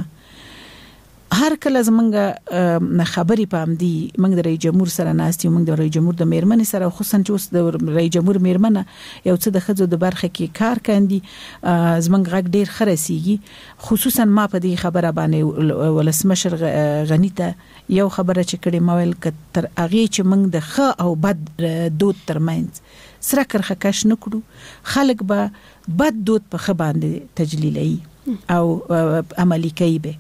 هر کله زمنګ خبري پام دي موږ د رئیس جمهور سره ناستي موږ د رئیس جمهور د میرمنې سره خصوصا چې اوس د رئیس جمهور میرمنه یو څه د خزو د برخه کې کار کوي زمنګ غږ ډیر خرسيږي خصوصا ما په دې خبره باندې ولسمشر غنی ته یو خبره چې کړي مویل کتر اغه چې موږ د خ او بد دود ترمنځ سره کرخه کش نکړو خلک به بد دود په خ باندې تجلیلي او عملی کوي به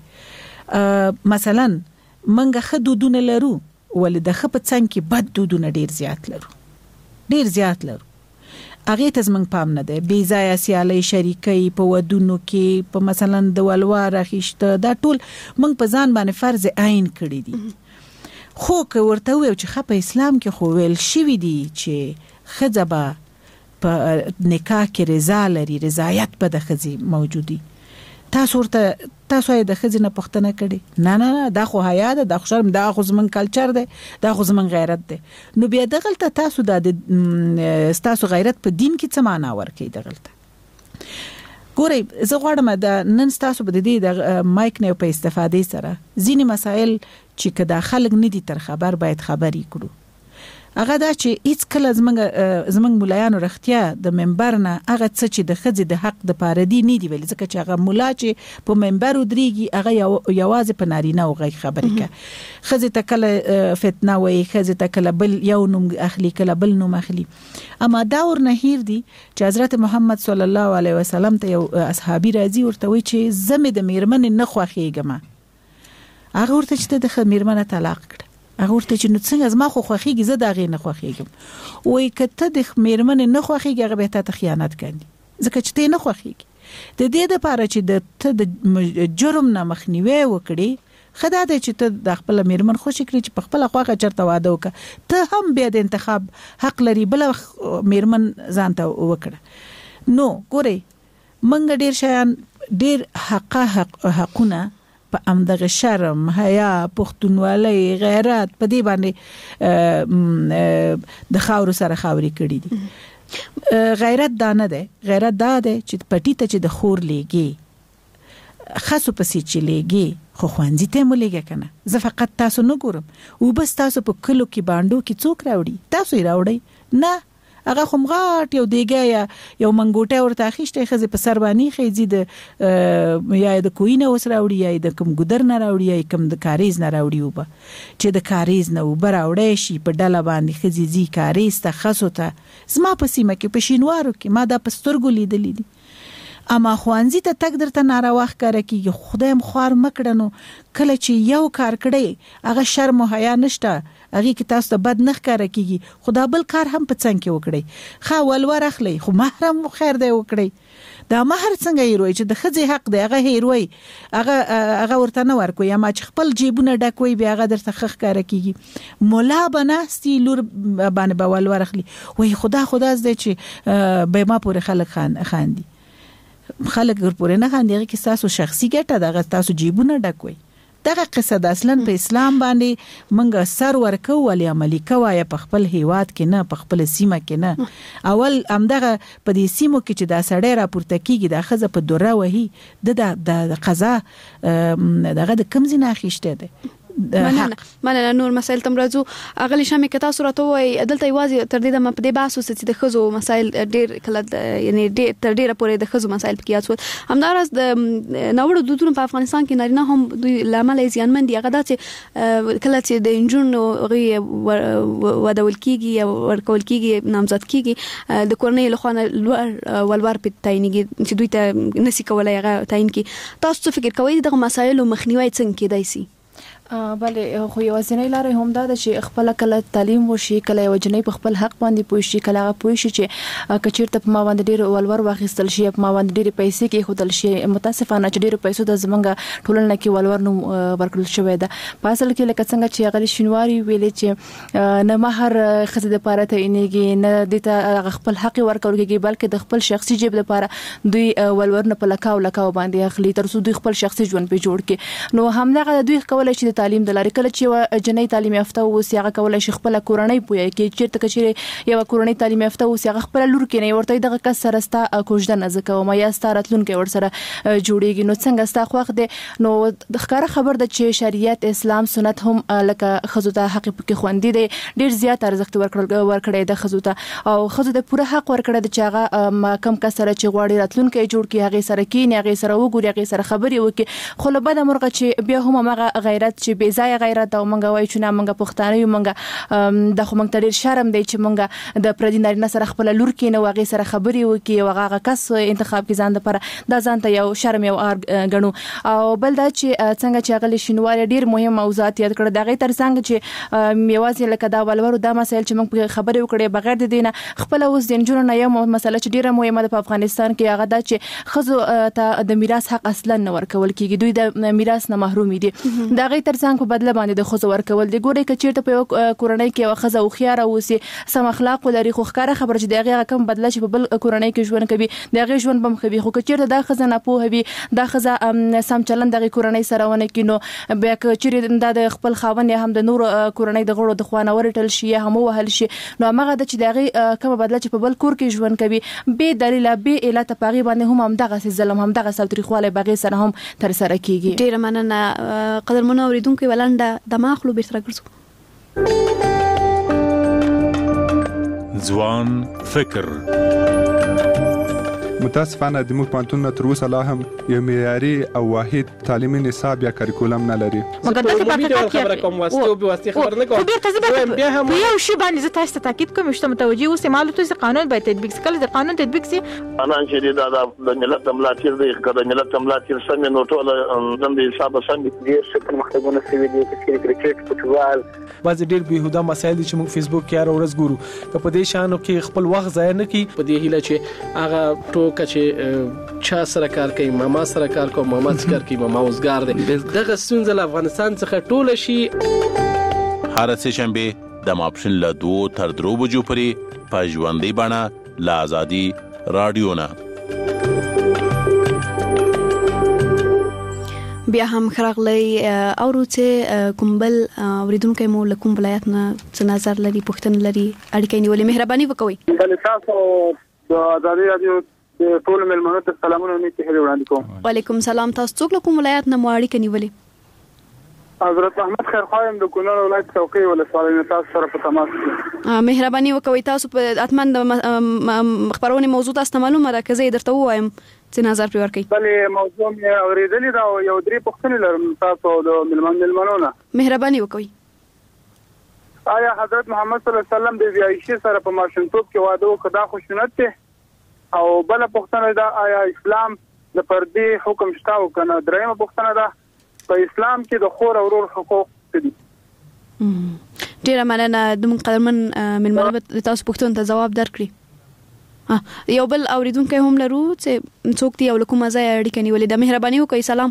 مثلا منګه خدودونه لرو ول د خپ څنګه کې بد دودونه ډیر زیات لرو ډیر زیات لرو هغه ته زمنګ پام نه دی بي ځای سیالي شریکي په ودونو کې په مثلا د ولوار اخیشته دا ټول منګ په ځان باندې فرض عین کړی دي خو که ورته وي چې خپ اسلام کې خو ویل شوی دی چې خځبه په نکاح کې رضا لري رضایت په د خځې موجودي تاسو ورته تاسو یې د خځې نه پښتنه کړي نه نه نه دا خو حیا ده دا خو شرم دا خو زمون کلچر ده دا خو زمون غیرت ده نو بیا دغلته تاسو د تاسو غیرت په دین کې څه معنا ورکړي دغلته ګورئ زه غواړم د نن تاسو په دې د مایک نه په استفادې سره ځینې مسایل چې کدا خلک نه دي تر خبر باید خبري کړو هغه دا چې هیڅ کله زمنګ زمنګ مولایانو رختیا د منبر نه هغه څه چې د خځې د حق د پاره دی نه دی ویل ځکه چې هغه مولا چې په منبر ودرېږي هغه یوازې په نارینه او غي خبرې کوي خځې ته کله فتنه وي خځې ته کله بل یو نوم اخلي کله بل نوم اخلي اما دا ور نه هیر دي چې حضرت محمد صلی الله علیه وسلم ته یو اصحابي راځي ورته وی چې زمه د میرمن نه خوخیږم هغه ورته چې د میرمن طلاق کړ هغه ورته چې نو څنګه زما خو خوخيږي زه دا غي نه خوخيږم وای کته د میرمن نه خوخيږي هغه به ته خیانت کوي ځکه چې ته نه خوخيږي د دې لپاره چې د ته د جرم نه مخنیوي وکړي خدای دې چې ته د خپل میرمن خوشی کړی چې په خپل خواخه چرته واده وکړه ته هم به د انتخاب حق لري بل میرمن ځانته وکړه نو ګوري منګ ډیر شیان ډیر حق حقونه په امدغه شرم، حیا، پښتونولي، غیرت په دې باندې د خاور سره خاوري کړی دي. غیرت دا نه ده، غیرت دا ده چې پټی ته چې د خور لېږي خاصو پسې چې لېږي خو خوانځي ته مو لېږه کنه. زه فقط تاسو نه ګورم او بس تاسو په کلو کې باندو کې څوک راوړي، تاسو یې راوړي نه. هغه خو مغاټ یو دیګه یا یو منګوټه ورته اخیشته خزه په سر باندې خېځي د یا د کوینه وس راوړي یا د کوم ګدر نه راوړي یا کوم د کاریز نه راوړي وبه چې د کاریز نه وبه راوړي شي په ډله باندې خزي زی کاریز ته خاصو ته زما په سیمه کې په شینوارو کې ما دا پسترګو لیدلې دي. اما خوانزي ته تک درته ناروا ښکار کیږي. خدای مخوار مکړنو کله چې یو کار کړي هغه شرم او حیا نشته، هغه کې تاسو ته بد نه ښکار کیږي، خدا بل کار هم په څنګه کې وکړي. خا ولور اخلي خو محرم خیر دی وکړي. دا مہر څنګه هیروي چې د خځې حق دی هغه هیروي، هغه هغه ورته نه ورکوي، یا ما چې خپل جیبونه ډکوي بیا هغه درته خخ کار کیږي. مولا بناستي لور باندې بول ورخلي وای خدا خدا زده چې به ما پورې خلک خان خاندي خلک ورپورې نه خاندي کې تاسو شخصي ګټه دغه تاسو جیبونه ډکوي. دغه قصه د اصلا په اسلام باندې منګه سر ورکو ولې عملی کوي په خپل هیواد کې نه په خپل سیمه کې نه. اول امدغه په دې سیمو کې چې دا سړی راپورته کیږي د خزه په دوره وهي د د قضا دغه د کم زینه اخیشته ده. مننه مننه. نور مسائل تم راځو اغلی شامه کتا صورت وای دلته یوازې تر دې د په دې باسو چې د خزو مسائل ډیر کله یعنی ډیر تر ډیره پورې د خزو مسائل پکې یاد شول. همدارس د نوړو دودونو په افغانستان کې نارینه هم دوی لامل ځانمن دي. هغه د کله چې د انجونو غي ودول کیږي او ورکول کیږي نامزد کیږي د کورنۍ له خوا لوړ ولور په تعینګي چې دوی ته نسی کولای هغه تعین کی. تاسو څه فکر کوئ دغه مسایلو مخنیوي څنګه کېدای شي؟ بله خو یو ځینې لارې هم دا ده چې خپل کله تعلیم وشي، کله یو جنې په خپل حق باندې پوه شي، کله هغه پوه شي چې کچیرته په ما باندې ډېر ولور واخیستل شي، په ما باندې ډېر پیسې کې خودل شي. متاسفانه چې ډېر پیسو د زمونږ ټولنه کې ولور نو ورکړل شوی ده. په اصل کې لکه څنګه چې هغه شینواری ویلې چې نه مہر خزه د پاره ته انېږي نه د ته خپل حق ورکول کېږي، بلکې د خپل شخصي جیب لپاره دوی ولور نه په لکاو لکاو باندې اخلي تر څو دوی خپل شخصي ژوند په جوړ کړي. نو همدغه دوی کولای شي تعلیم د لاري کله چې جنۍ تعلیم یافته اوسي هغه کولای شي خپل کورنۍ پوهه کې چیرته کچې یو کورنۍ تعلیم یافته اوسي هغه خپل لور کې نه ورته دغه کس سره ستا کوژده نه زکه ما یا ستارتلون کې ور سره جوړیږي. نو څنګه ستا خوخ دي نو د ښکار خبر د چې شریعت اسلام سنت هم لکه خزو ته حق کې خوندي دي ډیر زیات ارزښت ورکړل ورکړي د خزو ته او خزو د پوره حق ورکړي د چې هغه کم کس سره چې غواړي راتلون کې جوړ کې هغه سره کې نه هغه سره وګوري هغه سره خبري وکي. خو له بده مرغه چې بیا هم هغه غیرت چې بې ځای غیرت او منګه وای چې نه منګه پښتانه یو منګه د خو منګ ډیر شرم دی چې منګه د پردي نارینه سره خپل لور کې نه واغې سره خبري وکي او هغه کس انتخاب کې ځان د پر دا ځان ته یو شرم یو ار غنو. او بل دا چې څنګه چې هغه شینوار ډیر مهم موضوعات یاد کړ دغه تر څنګه چې میوازي لکه دا ولور دا مسایل چې موږ خبرې وکړې بغیر د دینه خپل اوس د انجونو نه یو مسله چې ډیره مهمه ده په افغانستان کې هغه دا چې خزو ته د میراث حق اصلا نه ورکول کیږي، دوی د میراث نه محروم دي. دا غي تر څنګه په بدله باندې د خزو ورکول دي. ګوري کچیرته په کورنۍ کې یو خزه او خيار اوسي سم اخلاق ولري خو ښکاره خبر چې دغه کم بدله چې په بل کورنۍ کې ژوند کوي دغه ژوند بم کوي. خو کچیرته دا خزه نه پوه وي دا خزه سم چلند دغه کورنۍ سره ونه کینو بیا کچیرته د خپل خاوند هم د نور کورنۍ د غړو د خوانه ورټل شي هم وهل شي. نو هغه د چې دغه کوم بدله چې په بل کور کې ژوند کوي به دلیل به علت پاغي باندې هم هم دغه ظلم هم دغه سوتریخواله بغي سره هم تر سره کیږي. ډیر مننه قدر منوریدونکو ولنده دماغلو بیرته ګرځو. ځوان فکر متاسفانه د موږ پانتون تر اوسه لا هم یو معیاري او واحد تعلیمي نصاب یا کریکولم نه لري. مګر د څه په خبره کوم واسطه او به واسطه خبر نه کوم. خو ډیر تاسو به یو شی باندې زه تاسو ته تاکید کوم چې متوجي اوسئ معلومات چې قانون باید تطبیق کړي. د قانون تطبیق سي انا چې دا د ملت ملاتیر دی کړه ملت ملاتیر سم نو ټول د حساب سم دي چې په مختګونه سوي دي چې کرکټ فوتبال باز ډیر بهوده مسایل چې موږ فیسبوک کې هر ورځ ګورو که په دې شانو کې خپل وخت ضایع نه کړي. په دې هیله چې هغه ټوکه چې چا سره کار کوي ماما سره کار کوي ماما سره کار کوي ماما اوسګار دی دغه ستونزه له افغانستان څخه ټوله شي. هر سه شنبه د ماپښین له دوه تر درو بجو پورې په ژوندۍ بڼه له آزادي رادیو نه بیا هم خراغلی او روته کومبل اوریدونکو مو له کوم ولایت نه څه نظر لري پوښتنه لري اړیکې نیولې مهرباني وکوي. بل تاسو د ازادي رادیو د ټول ملمنو ته سلامونه نیکه هلي وړاندې کوم. وعلیکم سلام. تاسو څوک له کوم ولایت نه مو اړیکې نیولې؟ حضرت احمد خیر خوایم د کونړ ولایت څوکۍ ولسوالۍ تاسو سره په تماس کې. مهرباني وکوي تاسو په اتمن د خبرونه موضوع تاسو معلومه راکزه درته وایم چې نظر پرې ورکړئ. بلې موضوع مې اورېدلې دا یو درې پوښتنې لرم تاسو د ملمن ملمنو نه. مهرباني وکوي. آیا حضرت محمد صلی الله علیه وسلم د عائشې سره په ماشومتوب کې واده وکړ دا خو سنت دی؟ او بل پوښتنه دا آیا اسلام د پردي حکم شته او کنه؟ درېمه پوښتنه دا په اسلام کې د خور او ورور حقوق څه دي؟ ډیره مننه د مون قدرمن ملمنو تاسو پوښتنه ته جواب درکړي. یو بل اوریدونکو هم لرو چې څوک دی او کومه ځای اړیکه نیولې ده. مهرباني وکړئ. سلام.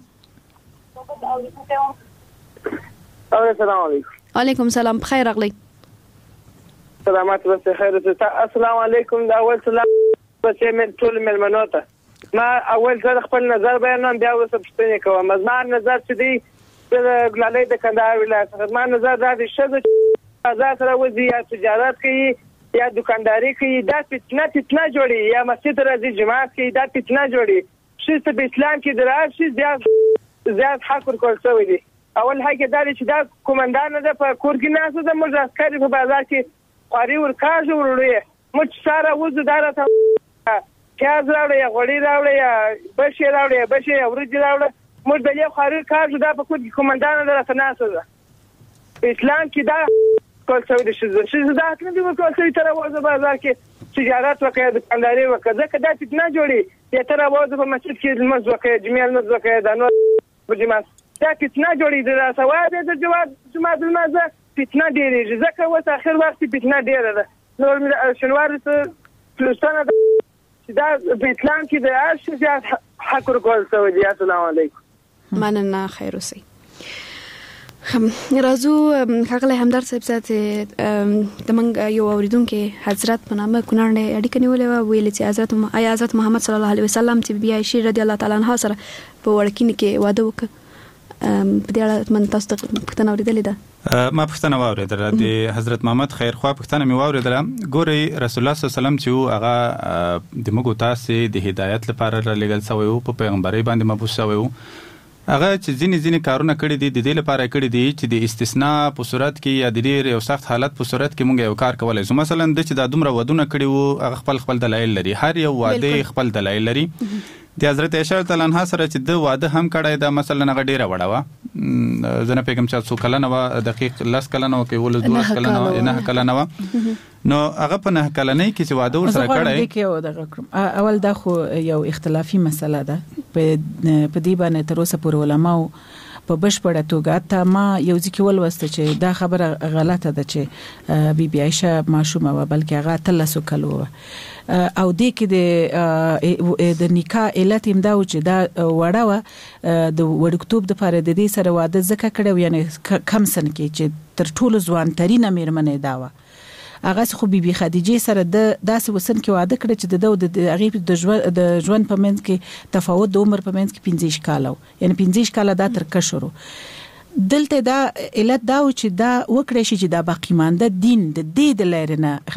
السلام علیکم. وعلیکم سلام. بخیر راغلی. سلامات اوسئ. خیر اوسئ. السلام علیکم. دا اول سلام بچې مې ټول ملمنو ته. ما اول ځل خپل نظر بیانوم بیا وروسته پوښتنې کوم. زما نظر چې دی د ګلالۍ د کندهار ولایت څخه زما نظر دا دی ښځه چې آزاد سره وځي یا تجارت کوي یا دکانداري کوي دا فتنه فتنه جوړي یا مسجد راځي جماعت کوي دا فتنه جوړي. ښځې په اسلام کې د راشي زیات زیات حق ورکول شوی دی. اول حق دا دی چې دا کومندان ده په کور کې ناسته ده موږ عسکر په بازار کې خواري ورکاږو وروړي موږ ساره وځو دا راته پیاز راوړی یا غوړي راوړی یا بشې راوړی یا بشې یا ورجې راوړی موږ د یو خواري ورکاږو دا په کور کې کومندان ده راته ناسته ده. په اسلام کې دا کول شوی دی ښځه ښځه دا حق نه دی ورکول شوی ته راوځه بازار کې تجارت وکړه دکانداري وکړه ځکه دا فتنه جوړي یا ته راوځه په مسجد کې لمونځ وکړه جمعې لمونځ وکړه دا نور په جماعت دا فتنه جوړي د راسواد د جواب جماعت لمونځ فتنه ډېرېږي ځکه اوس اخر وخت فتنه ډېره ده. نور شنوار فلسطین چې دا په اسلام کې د هر شي زیات حق ورکول شوی دی. السلام علیکم. مننه. خیر اوسئ. راځو ښاغلی همدرد صاحب سره د موږ یو اوریدونکي حضرت په نامه کونړ نه اړیکه نیولې وه ویلې چې حضرت آیا حضرت محمد صلی الله علیه وسلم چې بیا عایشې رضی الله تعالی عنها سره په وړکینې کې واده وکړ په دې اړه من تاسو ته پوښتنه اورېدلې ده؟ ما پوښتنه واورېدله د حضرت محمد خیرخوا پوښتنه مې واورېدله. ګورئ رسول الله صلی الله علیه وسلم چې هغه د موږ تاسې د هدایت لپاره رالیږل شوی و په پیغمبرۍ باندې مبعوث شوی و. هغه چې ځینې ځینې کارونه کړي دي د دې لپاره کړي دي چې د استثناء په صورت کې یا د ډېر یو سخت حالت په صورت کې موږ یو کار کولی شو. مثلا د چې دا دومره ودونه کړي وو هغه خپل خپل دلایل لري. هر یو واده خپل دلایل لري. د حضرت عائشہ تعالی عنها سره چې د واده هم کړی دا مثلا هغه ډیره وړه وه. زه نه پوهېږم چې څو کلنه وه دقیق لس کلنه وه که یولس دولس کلنه وه نه کلنه وه. نو هغه په نه کلنۍ کې چې واده ورسره کړی اول دا خو یو اختلافي مسله ده په دې باندې تر اوسه پورې علماو په بشپړه توګه ته ما یو ځکه ولوسته چې دا خبره غلطه ده چې بی بی عائشہ ماشومه وه بلکې هغه اتلسو کلو وه او دې کې د د نکاح علت هم دا و چې دا وړه وه د وړکتوب دپاره د دې سره واده ځکه کړی یعنې کم سن کې چې تر ټولو ځوانترینه مېرمنې دا وه. هغه خو بیبي خدیجه سره د داسې وسن کې واده کړ چې د هغې د ژوند د ژوند په منځ کې تفاوت د عمر په منځ کې پنځه کاله و یعنې پنځه کاله دا تر کشر و. دلته دا علت دا و چې دا وکړی شي چې دا باقی مانده دین د دې د لارې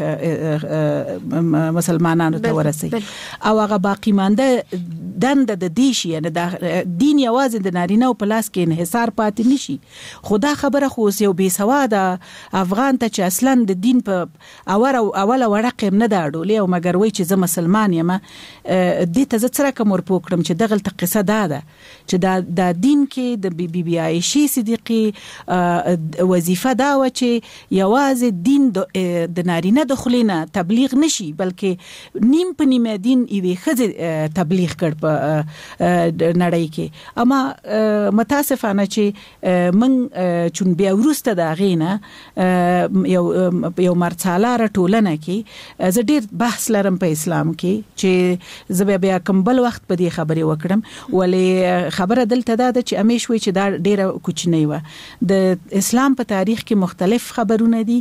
نه مسلمانانو ته ورسوي او هغه باقی مانده دنده د دې شي یعنې دا دین یوازې د نارینه‌و په لاس کې انحصار پاتې نه شي. خو دا خبره خو اوس یو بېسواده افغان ته چې اصلا د دین په اوله اوله وړقې هم نه ده اړولې او مګر وایي چې زه مسلمان یم دې ته زه څه رقم ورپوه کړم چې دغلته قصه دا ده چې دا دین کې د بی بی عایشې صدیقې وظیفه دا و چې یوازې دین د نارینه د خولې نه تبلیغ نشي بلکې نیم په نیمه دین یوې ښځې تبلیغ کړ په نړۍ کې. اما متاسفانه چې موږ چون بیا وروسته د هغې نه یو یو مرڅالاره ټولنه کې زه ډېر بحث لرم په اسلام کې چې زه بیا بیا کوم بل وخت په دې خبرې وکړم ولې خبره دلته دا ده چې همیش وایي چې دا ډېره کوچنۍ نه و د اسلام په تاریخ کې مختلف خبرونه دي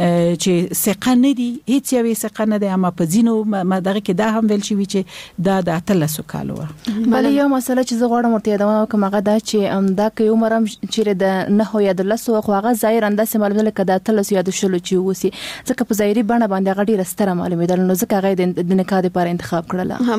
چې ثقه نه دي هیڅ یو ثقه نه دي اما په ځینو مدغه کې دا هم ویل شوی چې دا د اتلسو کالو بل یو مسله چې زه غواړم ورته یادونه کوم هغه دا چې دا کې عمر هم چې د نه هو یا د لسو خو هغه ظاهر انداسه معلومه کده اتلسو یا د شلو چې وسی ځکه په ظاهري بڼه باندې هغه ډیره ستره معلومه ده نو ځکه هغه د نکاح لپاره انتخاب کړل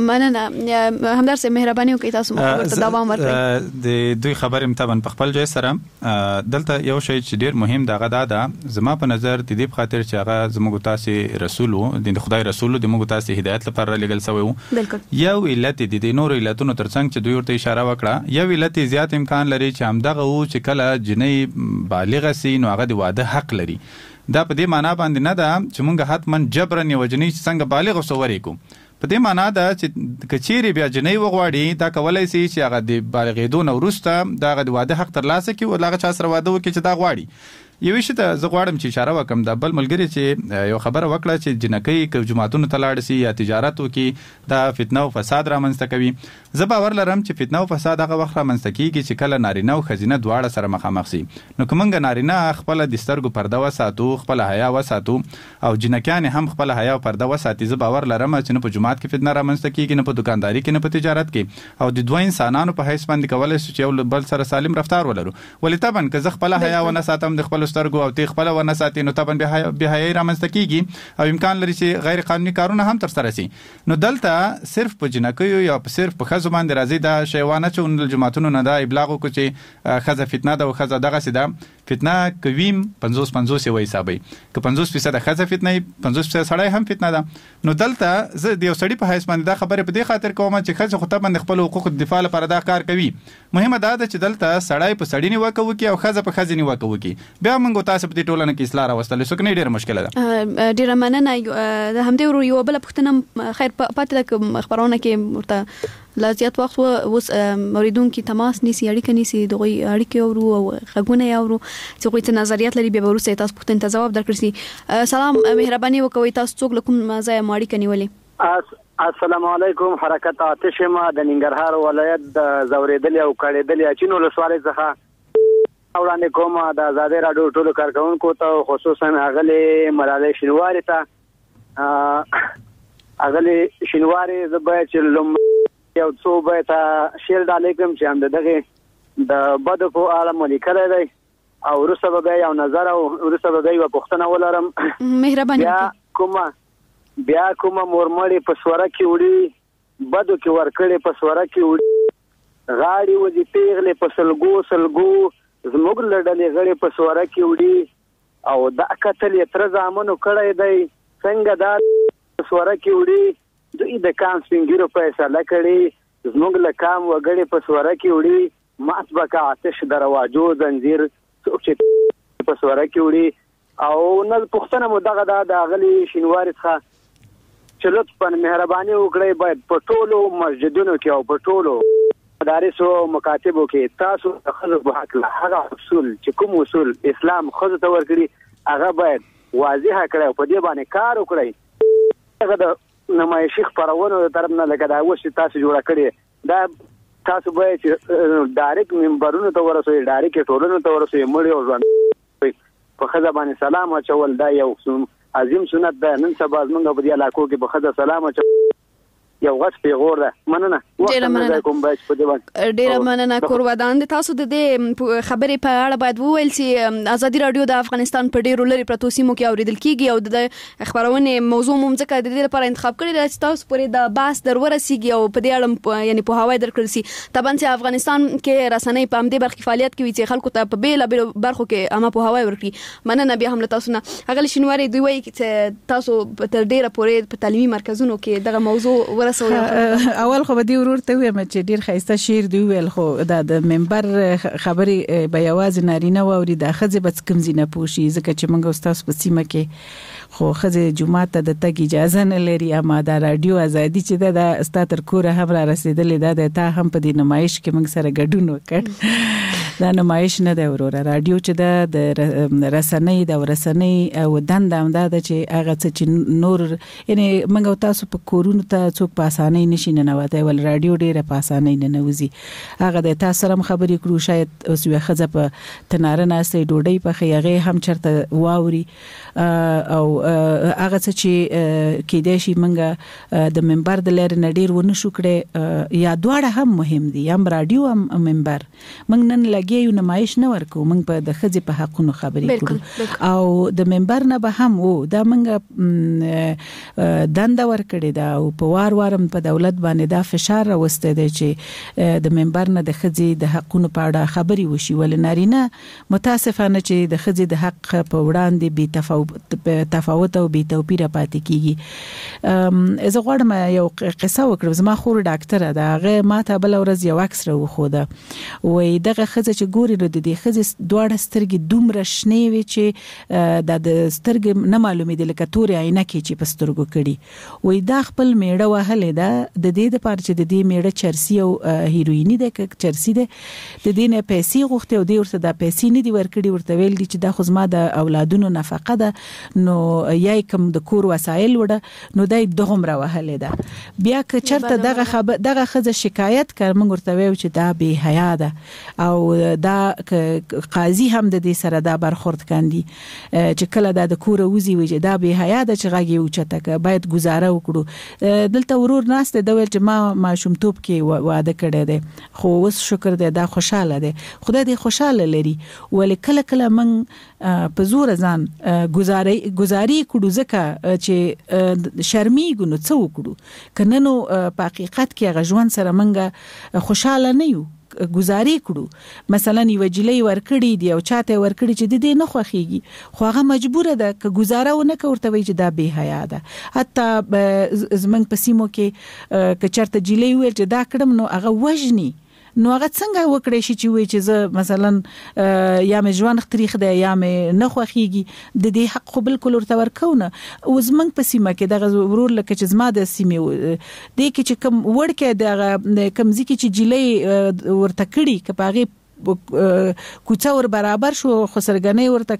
مننه همدار سه مهرباني وکړئ تاسو مخ ته دوام ورکړئ د دوی خبرې متابن په خپل ځای سره دلته یو شی چې ډیر مهم دغه دا ده زما په نظر د دې په خاطر چې هغه زموږ تاسو رسول د خدای رسول د موږ تاسو هدایت لپاره لګل شوی وو یو علت د دې نور علتونو ترڅنګ چې دوی ورته اشاره وکړه یو علت زیات امکان لري چې همدغه وو چې کله جنې بالغ سي نو هغه د واده حق لري دا په دې معنی باندې نه ده چې مونږ حتمن جبرن یو جنې څنګه بالغ وسوري کو په دې معنی ده چې کچيري بیا جنې وغواړي دا کولای شي چې هغه د بالغېدو نو وروسته دا د واده حق ترلاسه کوي او هغه چا سره واده وکړي چې دا غواړي یو شی ته زه غواړم چې اشاره وکم دا بل ملګری چې یو خبره وکړه چې جنکۍ ک جماعتونو ته لاړ شي یا تجارت وکي دا فتنه او فساد رامنځته کوي زه باور لرم چې فتنه او فساد هغه وخت رامنځته کیږي چې کله نارینه او خزینه دواړه سره مخامخ شي نو کومنګ نارینه خپل د سترګو پرده وساتو خپل حیا وساتو او جنکیان هم خپل حیا او پرده وساتي زه باور لرم چې نه په جماعت کې فتنه رامنځته کیږي نه په دکانداري کې نه په تجارت کې او د دوه انسانانو په حیث باندې کولای شي چې یو بل سره سالم رفتار ولرو ولې طبعا که زه خپل حیا ونه ساتم د خپل سترګو او تی خپل ونه ساتي نو طبعا به حیا رامنځته کیږي او امکان لري چې غیر قانوني کارونه هم تر سره شي نو دلته صرف په جنکیو یا صرف په خزو باندې راځي دا شیوانه چې جماعتونو نه دا ابلاغ کو چې خزه فتنه ده او خزه دغه سي ده فتنه کویم پنځوس پنځوس وي حسابي که پنځوس فیصد خزه فتنه پنځوس فیصد سړی هم فتنه ده نو دلته زه د یو سړی په حیث باندې دا خبره په دې خاطر کوم چې خزه خو ته باندې خپل حقوق دفاع لپاره دا کار کوي مهمه دا ده چې دلته سړی په سړی نیوکه وکي او خزه په خزه نیوکه وکي بیا موږ تاسو په دې ټولنه کې اصلاح راوستل سو کني ډیره مشکله ده ډیره مننه د همدې ورو یو بل پښتنه خیر پاتې د خبرونه کې ورته لا زیات وخت اوس موریدونکو تماس نیسی اړیکه نیسی دغه اړیکه ورو او غږونه یورو چې کوم څه نظریات لري به ورسې تاسو پوښتنه ته جواب درکړئ سلام مهرباني وکوي تاسو څوک لکم ځای اړیکه نیولې السلام علیکم حرکت آتش ما د ننګرهار ولایت د زوریدل او کړهدل چینو لسوالې څخه وړاندې کومه د آزادۍ راډیو ټولو کارکونکو ته خصوصا اغلی ملاله شینواری ته اغلی شینواری زبای چې لوم یو څو به تا شیل علیکم چې هم دغه د بده په اړه مونږ کړی دی او ورسره به یو نظر او ورسره به یو پوښتنه ولرم مهرباني بیا کومه بیا کومه مورمړی په سوره کې وړي بدو کې ورکړي په سوره کې وړي غاړي وځي پیغلې په سلګو سلګو زموږ لړلې غړي په سوره کې وړي او دا قتل یې تر زامنو کړی دی څنګه دا سوره کې وړي دوی د کام سپینګیرو فیصله کړي زموږ له کام وګړي په سوره کې وړي ماسبکه آتش درواجو زنجیر څوک چې په سوره کې وړي او نن پښتنه مو دغه د اغلی شینواری څخه چې لطفا مهرباني وکړئ باید په ټولو مسجدونو کې او په ټولو مدارسو مکاتبو کې تاسو د خلکو په حق له هغه اصول چې کوم اصول اسلام خود ته ورکړي هغه باید واضح کړئ په دې باندې کار وکړئ هغه د نمایشي خبرونو طرف نه لګا دا وشي تاسو جوړ کړی دا تاسو به چې ډایرک منبرونو ته ورسوي ډایرک ټولونو ته ورسوي مړ او ځوان په خزه باندې سلام اچول دا یو عظیم سنت ده نن سبا موږ په دې علاقو کې په خزه سلام اچول یو غټ پیغور ده مننه ډیره مننه ډیره مننه کورودان تاسو د دې خبرې په اړه باید وویل چې ازادي رادیو د افغانستان په ډیرو لري پروتو سیمو کې اوریدل کیږي او د خبرونه موضوع ممځکه د دې لپاره انتخاب کړی دی تاسو پرې د باس درورسیږي او په دې اړه یعنی په هوای درکړل سي طبعا چې افغانستان کې رسنۍ په همدې برخه فعالیت کوي چې خلکو ته په بیل بیل برخو کې اما په هوای ورکړي مننه بیا هم تاسو نه هغه شینواری دوی وایي چې تاسو تر ډیره پورې په تعلیمي مرکزونو کې دغه موضوع اول خو به دی ورور ته وایم چې ډیر خیسته شعر دی ویل خو د منبر خبرې به یوازې نارینه ووري د خځې بس کم زینه پوشي ځکه چې موږ استاد په سیمه کې خو خځې جمعه ته د تګ اجازه نه لري اما د رادیو ازادي چې د استاد تر کوره هم را رسیدلې ده د تا هم په دې نمایش کې موږ سره ګډون وکړ دا نمایش نه دی وروره. رادیو چې د رسنۍ د ورسنۍ او دنده هم دا ده چې هغه څه چې نور یعنی موږ تاسو په کورونو ته څوک په اسانۍ نشي ننوتی، ول رادیو ډیره په اسانۍ ننوځي. هغه د تاسو سره خبرې کړو، شاید اوس یو خزه په تناره ناسته ډوډۍ په خیغه هم چرته واوري او هغه څه چې کېدای شي موږ د منبر د لارې نه ډیر ونه شو کړې، یا دواړه هم مهم دي، هم رادیو هم منبر. موږ نن لګیو نمایش نه ورکو، موږ په د خزې په حقونو خبرې کړو او د منبر نه به هم وو دا موږ دنده ورکړې ده او په وار وارم په دولت باندې دا فشار راوسته دی چې د منبر نه د خزې د حقونو په اړه خبرې وشي. ول نارینه متاسفانه چې د خزې د حق په وړاندې بي تفاوت او بي توپیر پاتې کیږي. زه غواړم یو قصه وکړم. زما خور ډاکټره ده، هغه ما ته بل ورځ یو عکس راوښوده، وایي دغه ښځه چې ګوري نو د دې ښځې دواړه سترګې دومره شنې وي چې دا د سترګې نه معلومېدې لکه تورې عینکې چې په سترګو کړي. وایي دا خپل میړه وهلې ده د دې دپاره چې د دې میړه چرسي او هیرویني ده که چرسي ده، د دې نه پیسې غوښتې او دې ورته دا پیسې نه دي ورکړي، ورته ویل دي چې دا خو زما د اولادونو نفقه ده، نو یا کوم د کور وسایل وړه، نو دا یې دغومره وهلې ده. بیا که چرته دغه خبر دغه ښځه شکایت کړ، موږ ورته ویو چې دا بې حیا ده او دا قاضي هم د دې سره دا برخورد کاندي چې کله دا د کوره وځي وي چې دا بې حیا ده چې غږ یې اوچته کړه، باید ګزاره وکړو. دلته ورور ناست دی، دا ویل چې ما ماشومتوب کې واده کړی دی خو اوس شکر دی دا خوشحاله دی، خدای دې خوشحاله لري. ولې کله کله موږ په زور ځان ګزاري ګزاري کړو ځکه چې شرمېږو، نو څه وکړو؟ که نه نو په حقیقت کې هغه ژوند سره موږ خوشحاله نه یو. ګزاري کړو مثلا یو جلې ورکړي دی او چاته ورکړي چې د دې نه خوخيږي، خو هغه مجبوره ده که گزاره ونه کوي ورته وي چې دا بے حیا ده. حتی زمنګ په سیمو کې که چرته جلې ویل چې دا کړم نو هغه وژني، نو هغه څنګه وکړي شي چې وي چې زه مثلا یا مې ژوند تاریخ دی یا مې نه خوخيږي، د دې حق خو بالکل ورته ورکونه. او زمنګ په سیمه کې دغه ورور لکه چې زما د سیمه د کې چې کم وړکه د کم ځکه چې جلې ورته کړي کپاغه کوڅه ور برابر شو، خو سرګنې ورته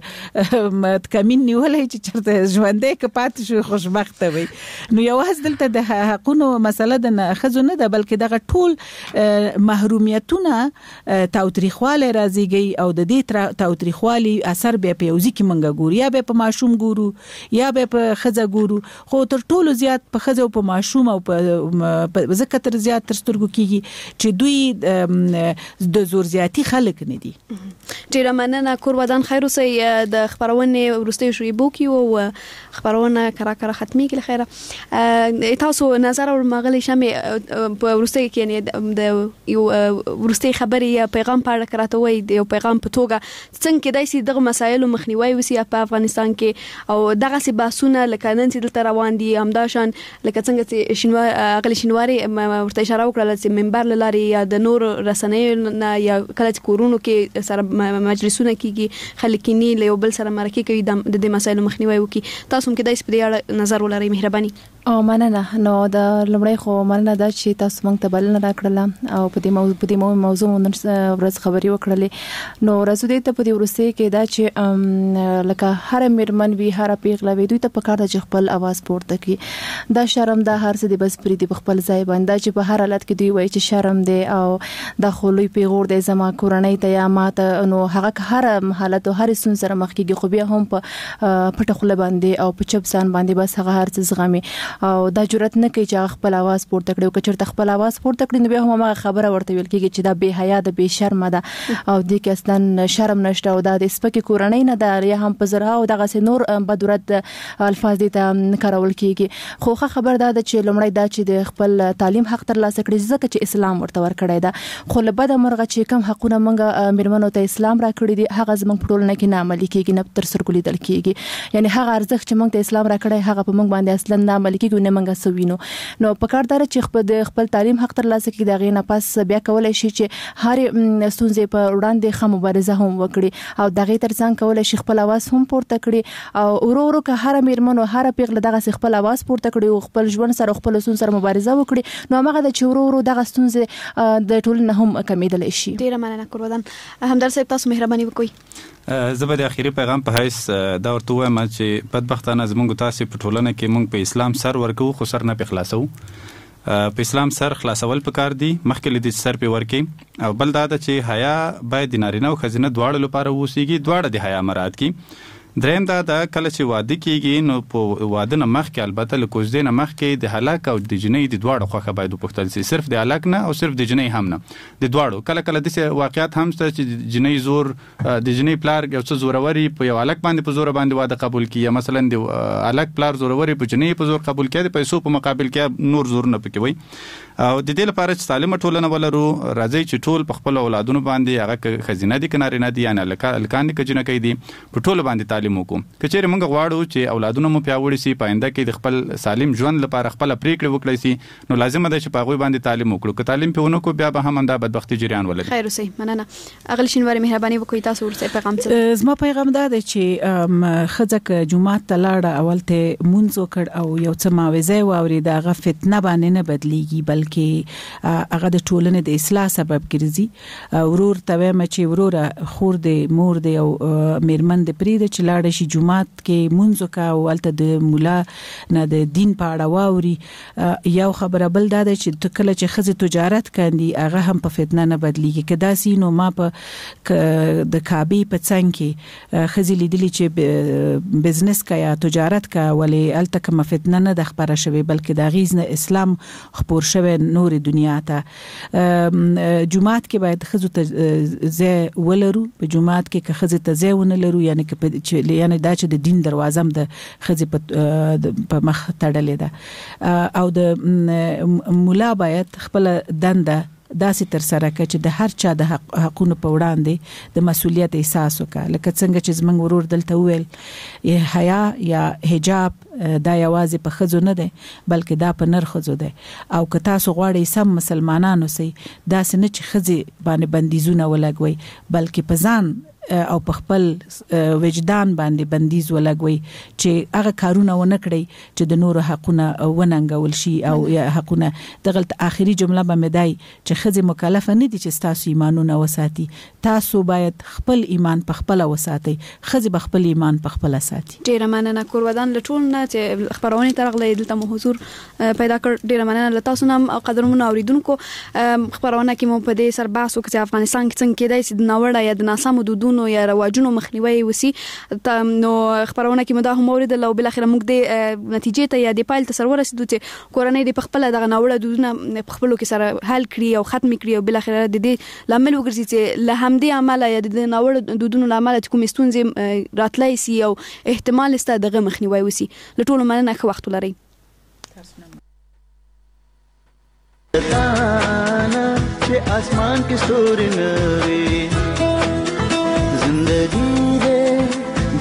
کمین نیولای چې چرته ژوندې کې پات شو خوشبخت وي. نو یوازې دلته د حقونو مسله د خزو نه ده، بلکې دغه ټول محرومیتونه تاوتریخواله راځيږي او د دې تاوتریخوالي اثر به په یوځي کې منګه ګوري، یا به په ماشوم ګورو یا به په خزه ګورو، خو تر ټولو زیات په خزه او په ماشوم او په ذکر تر زیات تر سترګو کیږي چې دوی د زور زیاتی خلک نه دي. ډیره مننه. کور ودان خیر اوسئ. د خبرونه ورستي شریبو کی او خبرونه کرا کرا ختمي کی خیره. تاسو نظر او مغلی شمه په ورستي کې یعنی د یو ورستي خبري پیغام پاره کراته وای د یو پیغام په توګه څنګه دای سي دغه مسایل مخنیوي وسی په افغانستان کې او دغه سي باسونه لکه نن چې دلته روان دي همداشان لکه څنګه چې شنوار اغلی شنواري ورته اشاره وکړه چې منبر لاري یا د نور رسنۍ نه یا کله چې کورونو کې سره مجلسونه کیږي خلکینی له یو بل سره مرکه کوي د دې مسایلو مخنیوي وکي. تاسو هم کې د سپدې نظر ولرئ مهرباني. او مننه. نو د لمړی خو مننه دا چې تاسو موږ ته بلنه راکړله او په دې موضوع په دې موضوع نن ورځ خبري وکړلې. نو ورځ دې ته په دې ورسته کې دا چې لکه هر مرمن وی هر پیغله وی دوی ته پکار د خپل आवाज پورته کی. دا شرم دا هر څه دی بس پری دی خپل ځای باندې چې په هر حالت کې دوی وایي چې شرم دی او د خولوی پیغور دی زما کورنۍ ته یا ماته، نو هغه هر حالت او هر سن سره مخ کېږي، خو بیا هم په پټه خوله باندې او په چپ ځان باندې بس هغه هر څه زغمي او دا جرأت نه کوي چې خپل आवाज پورته کړي. او که چېرته خپل आवाज پورته کړي نو بیا هم هغه خبره ورته ویل کېږي چې دا بے حیا ده، بے شرم ده او د کې اصلا شرم نشته او دا د سپکې کورنۍ نه ده یا هم په زرها او دغه نور بدورت الفاظ دي ته کارول کېږي. خو خبر دا ده چې لمړی دا چې د خپل تعلیم حق تر لاسه کړي ځکه چې اسلام ورته ورکړی ده، خو له بده مرغه چې کوم حقونه موږ مرمنو ته اسلام را کړی دي هغه زموږ په ټولنه کې نه عملي کېږي، نه تر سره کولی دل کېږي. یعنی هغه ارزښت چې موږ ته اسلام را کړی هغه په موږ باندې اصلا نه عملي کېږي نه منګه سوینو نو په کار دار چې خپل خپل تعلیم حق تر لاسه کې دغه نه پاس بیا کولای شي چې هر ستونزې په وړاندې خه مبارزه هم وکړي او دغه ترڅنګ کولای شي خپل اواز هم پورته کړي او ورو ورو که هر میرمن او هر پیغله دغه خپل اواز پورته کړي او خپل ژوند سره خپل سون سره مبارزه وکړي نو هغه د چورو ورو دغه ستونزې د ټولنې هم کمیدل شي. ډیره مننه کوردان همدار صاحب تاسو مهرباني وکړئ. زه به د اخیری پیغام په حیث دا ورته وایم چې بدبختانه زموږ تاسو په ټولنه کې موږ په اسلام سر ورکو خو سر نه په خلاصو په اسلام سر خلاصول پکار دي مخکې لدی سر په ورکی او بل دا چې حیا باید نارینه او خزینه دواړو لپاره وسیږي دواړه د حیا مراد کی دریم دا دا کله چې واده کیږي نو په واده نه مخکې البته له کوزدې نه مخکې د هلاک او د جنۍ د دواړو خوخه باید وپوښتل شي صرف د هلاک نه او صرف د جنۍ هم نه د دواړو کله کله د واقعیت هم شته چې جنۍ زور د جنۍ پلار یو څه زوروري په یو هلاک باندې په زور باندې واده قبول کیه مثلا د هلاک پلار زوروري په جنۍ په زور قبول کړي د پیسو په مقابل کې نور زور نه پکوي او د دې لپاره چې سالمه ټولنه ولرو راځي چې ټول په خپل اولادونو باندې هغه خزینه دي کناري نه دي یعنی الکان کې جنہ کوي دي په ټول باندې تعلیم وکړو کچېره موږ غواړو چې اولادونو مو پیاوړي سي پاینده کې د خپل سالم ژوند لپاره خپل پریکړه وکړي سي نو لازم ده چې په هغه باندې تعلیم وکړو که تعلیم په ونه کو بیا به هم دا بدبختی جریان ولري. خیر اوسئ مننه. اغل شینواری مهرباني وکړئ تاسو ورته پیغام څه زما پیغام دا دی چې خځک جمعه ته لاړه اول ته مونږ وکړ او یو څه ماوزه واوري دا غ فتنه باندې نه بدليږي بلکې هغه د ټولنې د اصلاح سبب ګرځي. ورور ته وایم چې وروره خور دې مور دې او میرمن دې پرې د چلاړه شي جمعات کې مونږ کا او الته د مولا نه د دین په اړه واوري یو خبره بل دا چې کله چې خزه تجارت کاندي هغه هم په فتنه نه بدليږي کدا سينو ما په د کابي په څنګ کې خزه لیدلی چې بزنس کا یا تجارت کا ولې الته کوم فتنه نه د خبره شوی بلکې د غیزنه اسلام خبر شوی نور دنیا ته. جمعات کې باید خزو ته زه ولرو په جمعات کې که خزه ته زه ونه لرو یعنی چې یعنی دا چې د دین دروازه هم د خزه په مخ تړلې ده او د مولا باید خپل دنده داسې تر سره کړي چې د هر چا د حق حقونو په وړاندې د مسؤلیت احساس وکړي لکه څنګه چې زمنګ ورور دلته ویل حیا یا حجاب دا یوازې په خزو نه ده بلکې دا په نر خزو ده او که تاسو غواړئ سم مسلمانانو سي داسې نه چې خزي باندې بندیزونه ولګوي بلکې په ځان او په خپل وجدان باندې بندیز ولګوي چې هغه کارونه ونه کړي چې د نورو حقونه وننګول شي او حقونه دغه اخري جمله به مدای چې خزي مکلف نه دي چې تاسو ایمانونه وساتي تاسو باید خپل ایمان په خپل وساتي خزي به خپل ایمان په خپل ساتي. ډیره مننه کورودان لټول نه چې خبرونه ترغلې دلته مو حضور پیدا کړ ډیره مننه لتاسو نام قدرمن اوریدونکو خبرونه کې مو په دې سر باسو چې افغانستان کې څنګه کېدای سي د ناوړه یا د ناسمو دودونو یا رواجونو مخنیوي وسی نو خبرونه کې مو دا هم اوریدل او بل اخر موږ د نتیجې ته یا د پایل تسر ورسېدو چې کورنۍ د خپل دغه ناوړه دودونه په خپلو کې سره حل کړی او ختم کړی او بل اخر د دې لامل وګرځي چې له همدې عمله یا د ناوړه دودونو لامل چې کوم ستونزې راتلای سي او احتمال است دغه مخنیوي وسی لټول مننه خو وخت لري. چې اسمان کې ستوري نوي زندگی دے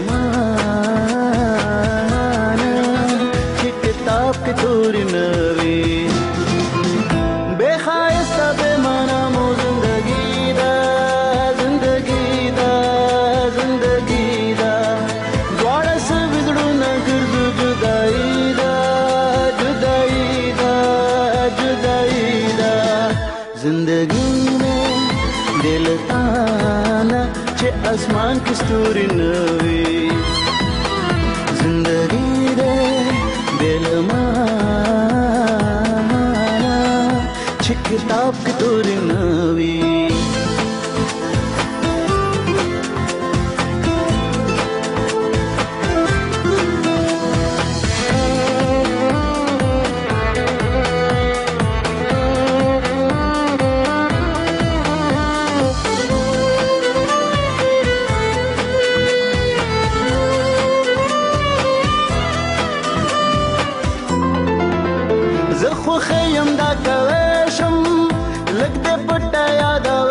بلمانا چې کتاب کې توري نوي بے خایسته بے معنا مو زندگی دا زندگی دا زندگی دا دواړه سوزړونه ګرځو جدائی دا جدائی دا جدائی دا زندگی میں دل تانا چې اسمان کې ستوري نوي زندگی دې دل مانا چې کتاب کې توري نوي خو خیم دا کوشم لګ دې پټه یاد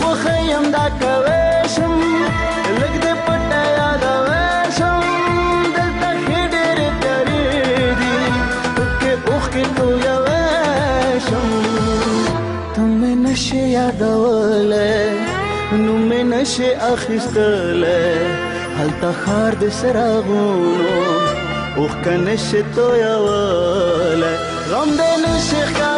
خیم دا کویشم لګ دې پټه یاد وشم دلته کې ډېر تیارې دي پکې اوښکې تویوشم ته مې نشې یادولی نو مې نشې اخیستلی هلته ښار د څراغونو اوښکه نشې تویولی غم دې نشې ښکار